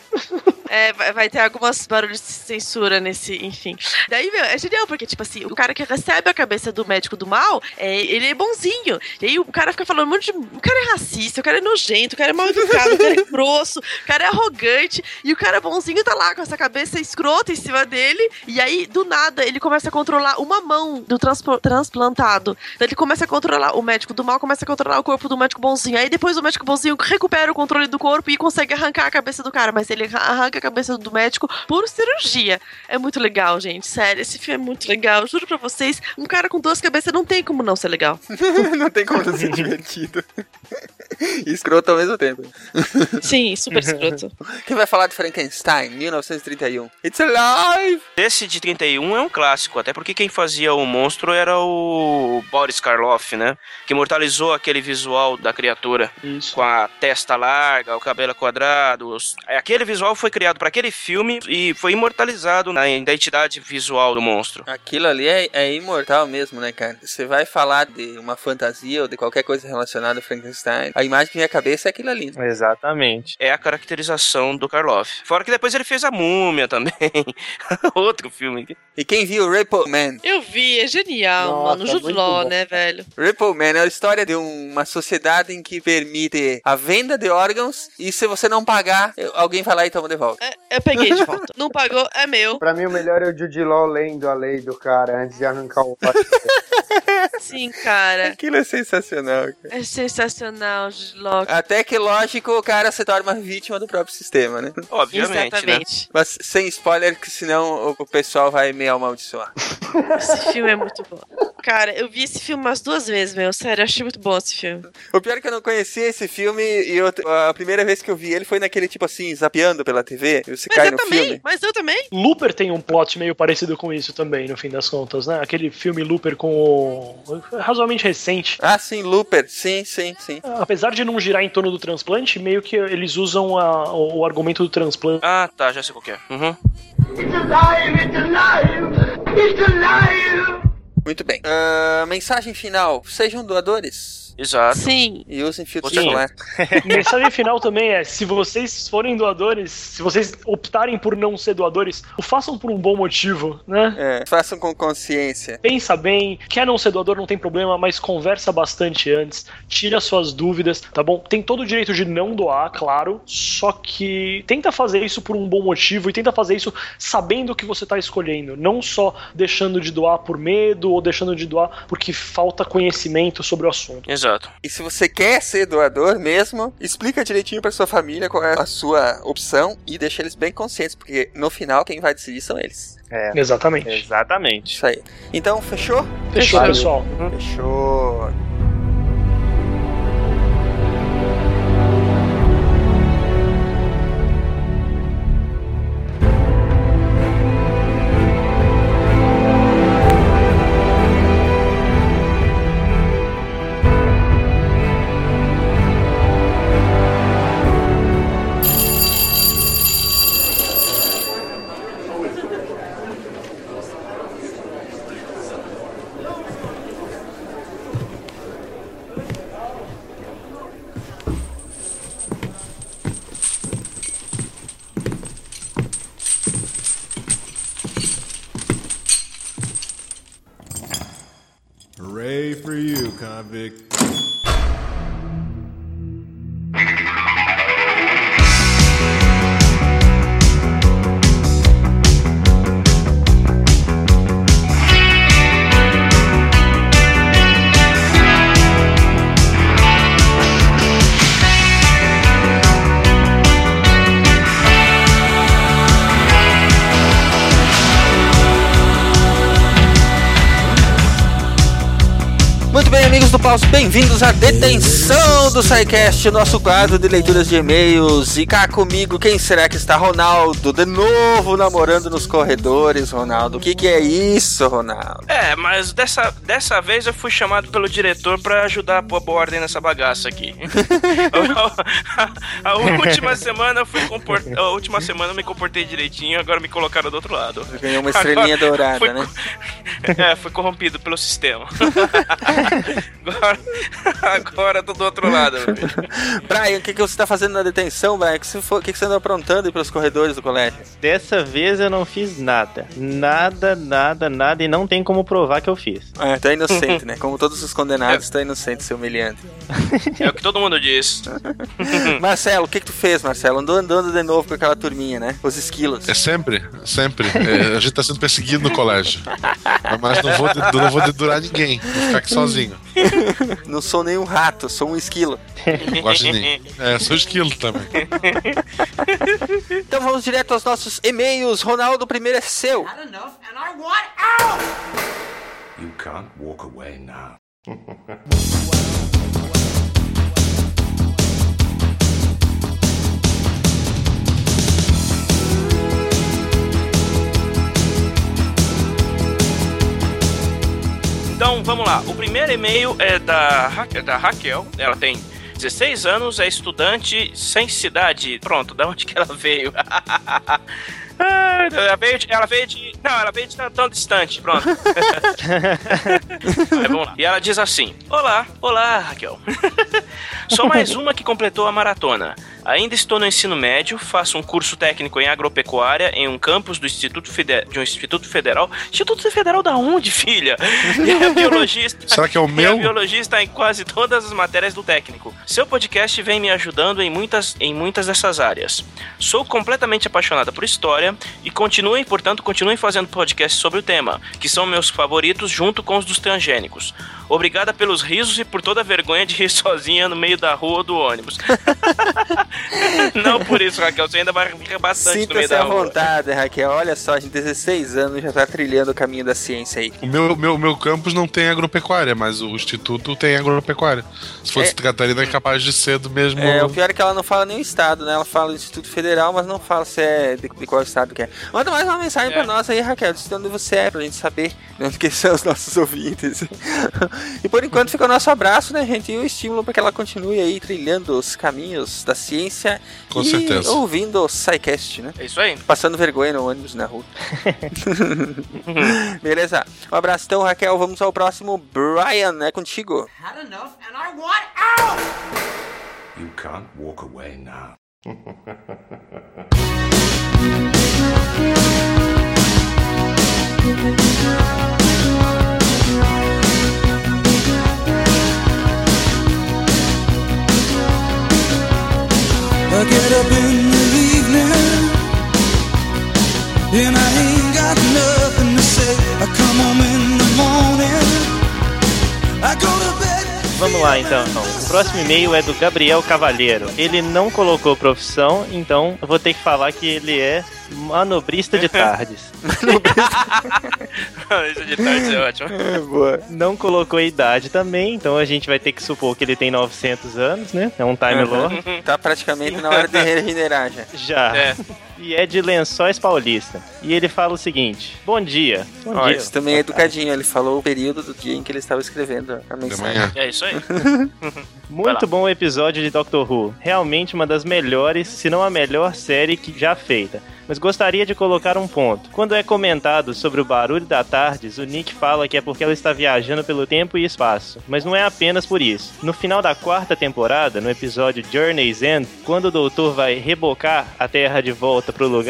Vai ter algumas barulhos de censura nesse, enfim. Daí, meu, é genial, porque, tipo assim, o cara que recebe a cabeça do médico do mal, ele é bonzinho. E aí o cara fica falando um monte de... O cara é racista, o cara é nojento, o cara é mal educado, o cara é grosso, o cara é arrogante, e o cara bonzinho tá lá com essa cabeça escrota em cima dele, e aí, do nada, ele começa a controlar uma mão do transplantado. Então ele começa a controlar, o médico do mal começa a controlar o corpo do médico bonzinho. Aí depois o médico bonzinho recupera o controle do corpo e consegue arrancar a cabeça do cara, mas ele arranca a cabeça do médico por cirurgia. É muito legal, gente, sério, esse filme é muito legal, juro pra vocês, um cara com duas cabeças não tem como não ser legal. Não tem como não ser divertido. E escroto ao mesmo tempo. Sim, super escroto. Quem vai falar de Frankenstein, 1931? It's Alive! Esse de 31 é um clássico, até porque quem fazia o monstro era o Boris Karloff, né? Que imortalizou aquele visual da criatura. Isso. Com a testa larga, o cabelo quadrado. Aquele visual foi criado para aquele filme e foi imortalizado na identidade visual do monstro. Aquilo ali é imortal mesmo, né, cara? Você vai falar de uma fantasia ou de qualquer coisa relacionada ao Frankenstein, a imagem que vem à cabeça é aquilo ali. Exatamente. É a caracterização do Karloff. Fora que depois ele fez a Múmia também. Outro filme. E quem viu Repo Man? Eu vi, é genial, Nossa, mano. Jude Law, né, velho? Repo Man é a história de uma sociedade em que permite a venda de órgãos e se você não pagar, alguém vai lá e toma de volta. Eu peguei de volta. Não pagou, é meu. Pra mim o melhor é o Jude Law lendo a lei do cara antes de arrancar o Sim, cara. Aquilo é sensacional, cara. É sensacional, Jude Law. Até que, lógico, o cara se torna vítima do próprio sistema, né? Obviamente, exatamente. Né? Mas sem spoiler, que senão o pessoal vai me amaldiçoar. Esse filme é muito bom. Cara, eu vi esse filme umas 2 vezes, meu. Sério, eu achei muito bom esse filme. O pior é que eu não conhecia esse filme e a primeira vez que eu vi ele foi naquele tipo assim, zapeando pela TV. Você cai no filme. Mas eu também. Looper tem um plot meio parecido com isso também, no fim das contas, né? Aquele filme Looper razoavelmente recente. Ah, sim, Looper. Sim. Apesar de não girar em torno do transplante, meio que eles usam o argumento do transplante. Ah, tá, já sei qual que é. Uhum. It's alive, it's alive, it's alive. Muito bem. Mensagem final. Sejam doadores. Exato. Sim. E usem filtro solar. Mensagem final também é, se vocês forem doadores, se vocês optarem por não ser doadores, o façam por um bom motivo, né? Façam com consciência. Pensa bem, quer não ser doador, não tem problema, mas conversa bastante antes, tira suas dúvidas, tá bom? Tem todo o direito de não doar, claro, só que tenta fazer isso por um bom motivo e tenta fazer isso sabendo o que você tá escolhendo, não só deixando de doar por medo ou deixando de doar porque falta conhecimento sobre o assunto. Exato. E se você quer ser doador mesmo, explica direitinho pra sua família qual é a sua opção e deixa eles bem conscientes, porque no final quem vai decidir são eles. Exatamente. Isso aí. Então, fechou? Fechou, pessoal. Fechou. for you, convict. Muito bem, amigos do Pause, bem-vindos à Detenção do SciCast, nosso quadro de leituras de e-mails. E cá comigo, quem será que está? Ronaldo, de novo namorando nos corredores, Ronaldo. O que é isso, Ronaldo? Mas dessa vez eu fui chamado pelo diretor pra ajudar a pôr ordem nessa bagaça aqui. A última semana eu me comportei direitinho, agora me colocaram do outro lado. Ganhou uma estrelinha dourada, né? Fui corrompido pelo sistema. Agora tô do outro lado. Brian, o que você tá fazendo na detenção, Brian? O que você andou aprontando aí pelos corredores do colégio? Dessa vez eu não fiz nada. Nada, e não tem como provar que eu fiz. Tá inocente, né? Como todos os condenados, tá inocente, seu humilhante. É o que todo mundo diz. Marcelo, o que tu fez, Marcelo? Andou andando de novo com aquela turminha, né? Os esquilos. Sempre. A gente tá sendo perseguido no colégio. Mas não vou dedurar ninguém. Vou ficar aqui sozinho. Não sou nem um rato, sou um esquilo. Não gosto de ninguém. Sou esquilo também. Então vamos direto aos nossos e-mails. Ronaldo, o primeiro é seu. You can't walk away now. Então, vamos lá. O primeiro e-mail é da Raquel. Ela tem 16 anos, é estudante sem cidade. Pronto, da onde que ela veio? Ela veio de tão distante. Pronto. Vamos lá. E ela diz assim: Olá, Raquel. Sou mais uma que completou a maratona. Ainda estou no ensino médio, faço um curso técnico em agropecuária em um campus do Instituto Federal. Instituto Federal da onde, filha? E a biologista. Será que é o meu? A biologia está em quase todas as matérias do técnico. Seu podcast vem me ajudando em muitas dessas áreas. Sou completamente apaixonada por história e continuem fazendo podcasts sobre o tema, que são meus favoritos junto com os dos transgênicos. Obrigada pelos risos e por toda a vergonha de rir sozinha no meio da rua ou do ônibus. Não por isso, Raquel, você ainda vai rir bastante no meio da rua. Sinta-se à vontade, Raquel. Olha só, a gente 16 anos já tá trilhando o caminho da ciência aí. O meu campus não tem agropecuária, mas o instituto tem agropecuária. Se fosse Santa Catarina, é capaz de ser do mesmo... O pior é que ela não fala nem o estado, né? Ela fala Instituto Federal, mas não fala se é de qual estado que é. Manda mais uma mensagem pra nós aí, Raquel, de onde você é, pra gente saber onde que são os nossos ouvintes. E por enquanto fica o nosso abraço, né, gente? E o estímulo para que ela continue aí trilhando os caminhos da ciência. Com certeza. Ouvindo o SciCast, né? É isso aí. Passando vergonha no ônibus, na rua. Beleza. Um abraço então, Raquel. Vamos ao próximo. Brian, é contigo. Had enough and I want out! You can't walk away now. I get up in the evening and I ain't got nothing to say. I come home in the morning. I go to bed. Vamos lá então. O próximo e-mail é do Gabriel Cavalheiro. Ele não colocou profissão, então eu vou ter que falar que ele é manobrista de tardes. Manobrista de tardes é ótimo. Boa. Não colocou a idade também, então a gente vai ter que supor que ele tem 900 anos, né? É um Time Lord. Tá praticamente na hora de regenerar já. Já. E é de Lençóis Paulista. E ele fala o seguinte: bom dia. Bom dia. Isso também é educadinho. Ele falou o período do dia em que ele estava escrevendo a mensagem. É isso aí. Muito bom episódio de Doctor Who. Realmente uma das melhores, se não a melhor série que já feita. Mas gostaria de colocar um ponto. Quando é comentado sobre o barulho da TARDIS, o Nick fala que é porque ela está viajando pelo tempo e espaço. Mas não é apenas por isso. No final da 4ª temporada, no episódio Journey's End, quando o doutor vai rebocar a Terra de volta pro lugar,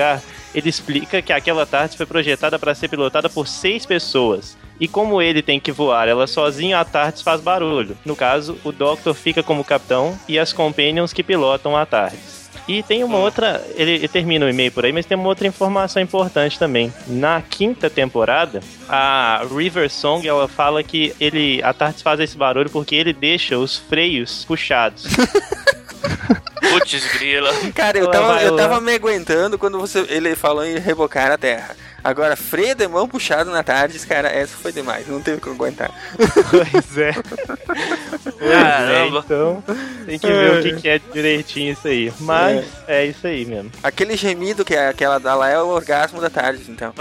ele explica que aquela TARDIS foi projetada para ser pilotada por 6 pessoas. E como ele tem que voar ela sozinho, a TARDIS faz barulho. No caso, o Doctor fica como capitão e as Companions que pilotam a TARDIS. E tem uma outra, ele termina o e-mail por aí, mas tem uma outra informação importante também. Na 5ª temporada, a River Song, ela fala que a TARDIS faz esse barulho porque ele deixa os freios puxados. Putz, grila. Cara, eu tava me aguentando quando ele falou em rebocar a Terra. Agora, freio de mão puxado na TARDIS, cara, essa foi demais. Não teve que aguentar. Pois é. Caramba. Então, tem que ver o que é direitinho isso aí. Mas é isso aí mesmo. Aquele gemido que ela dá lá é o orgasmo da TARDIS, então.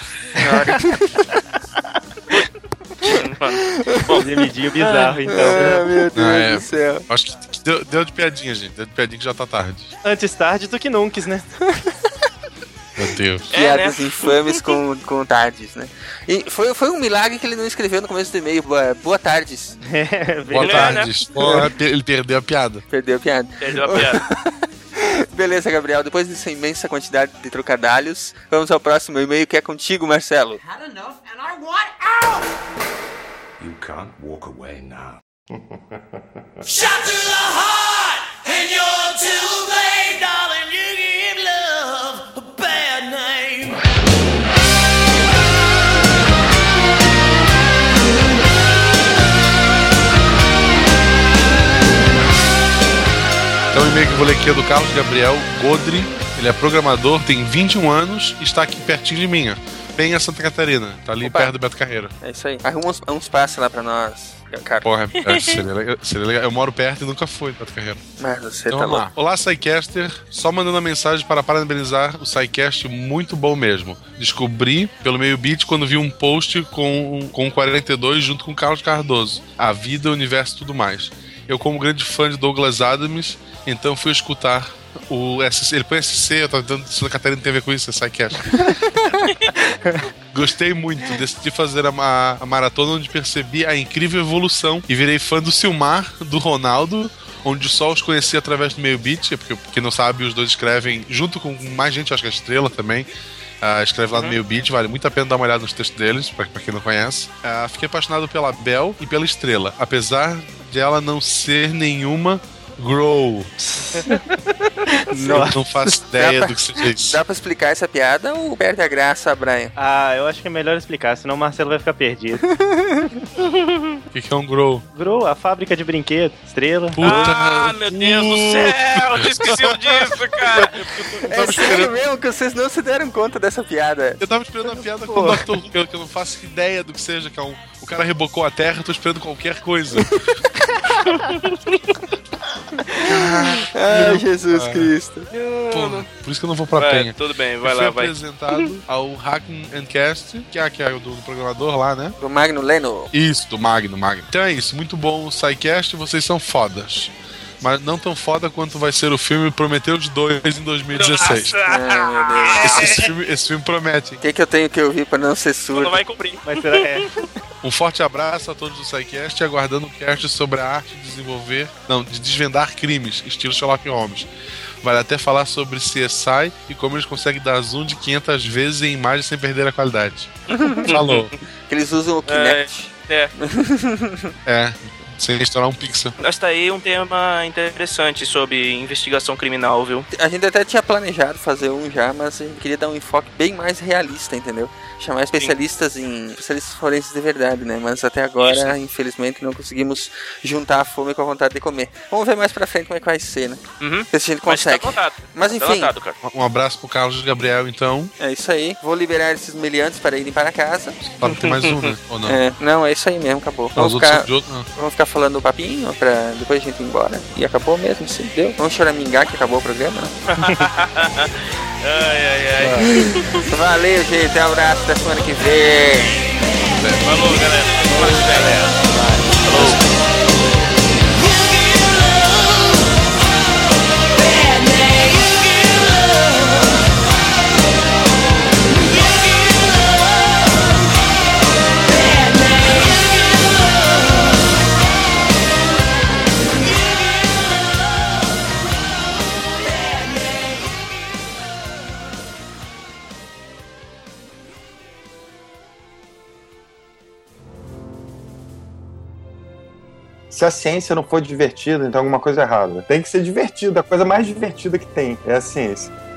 Bom, gemidinho bizarro, então. Meu Deus do céu. Acho que deu de piadinha, gente. Deu de piadinha que já tá tarde. Antes tarde do que nunca, né? Meu Deus. Piadas infames com TARDIS, né? E foi um milagre que ele não escreveu no começo do e-mail. Boa tardes. Boa tardes. Porra, ele perdeu a piada. Perdeu a piada. Beleza, Gabriel. Depois dessa imensa quantidade de trocadalhos, vamos ao próximo e-mail que é contigo, Marcelo. Had enough and I want out! You can't walk away now. Shot to the heart and you're too late, darling. You give love a bad name. Então o e-mail que eu vou ler aqui é do Carlos Gabriel Godri. Ele é programador, tem 21 anos e está aqui pertinho de mim, Penha, Santa Catarina. Tá ali perto do Beto Carreiro. É isso aí. Arruma uns passes lá pra nós, cara. Porra, seria legal. Eu moro perto e nunca fui do Beto Carreiro. Mas você então, tá vamos louco. lá. Olá, SciCaster. Só mandando uma mensagem para parabenizar o SciCast, muito bom mesmo. Descobri pelo meio beat quando vi um post com 42 junto com o Carlos Cardoso. A vida, o universo e tudo mais. Eu, como grande fã de Douglas Adams, então fui escutar o SC. Ele põe SC, eu tava dando Santa Catarina tem a ver com isso, é SciCast. Gostei muito, decidi fazer a maratona onde percebi a incrível evolução e virei fã do Silmar, do Ronaldo, onde só os conheci através do meio beat, porque quem não sabe, os dois escrevem junto com mais gente, acho que a Estrela também. Escreve lá no meio beat, vale muito a pena dar uma olhada nos textos deles, pra quem não conhece. Fiquei apaixonado pela Bel e pela Estrela, apesar de ela não ser nenhuma Grow. Não faço ideia do que seja isso. Dá pra explicar essa piada ou perde a graça, Brian? Eu acho que é melhor explicar, senão o Marcelo vai ficar perdido. O que é um Grow? Grow, a fábrica de brinquedos, Estrela. Puta, meu Deus do céu, eu esqueci disso, cara. É sério mesmo que vocês não se deram conta dessa piada. Eu tava esperando a piada com o Dr. Who, que eu não faço ideia do que seja, que é o cara rebocou a terra, eu tô esperando qualquer coisa. Ai, Jesus Cristo. Pô, por isso que eu não vou pra Penha. Tudo bem, vai eu lá, fui apresentado ao Hacking and Cast, que é o do programador lá, né? Do Magno Leno. Isso, do Magno. Então é isso, muito bom o SciCast, vocês são fodas. Mas não tão foda quanto vai ser o filme Prometheus 2 em 2016. Meu Deus. Esse filme promete. O que eu tenho que ouvir pra não ser surdo? Não vai cumprir. Mas será Um forte abraço a todos do SciCast, aguardando um cast sobre a arte de desvendar crimes, estilo Sherlock Holmes. Vale até falar sobre CSI e como eles conseguem dar zoom de 500 vezes em imagem sem perder a qualidade. Falou. Que eles usam o Kinect. Sem estourar um pixel. Está aí um tema interessante sobre investigação criminal, viu? A gente até tinha planejado fazer um já, mas a gente queria dar um enfoque bem mais realista, entendeu? Chamar especialistas forenses de verdade, né? Mas até agora, infelizmente, não conseguimos juntar a fome com a vontade de comer. Vamos ver mais pra frente como é que vai ser, né? Ver se a gente consegue. Mas enfim. Um abraço pro Carlos Gabriel, então. É isso aí. Vou liberar esses meliantes para irem para casa. Claro que tem mais um, né? Ou não? Não, é isso aí mesmo, acabou. Vamos ficar falando o papinho pra depois a gente ir embora. E acabou mesmo, sim, deu. Vamos choramingar que acabou o programa. Valeu, gente. Um abraço, até semana que vem. Falou, galera. Falou. Se a ciência não for divertida, então alguma coisa é errada. Tem que ser divertida, a coisa mais divertida que tem é a ciência.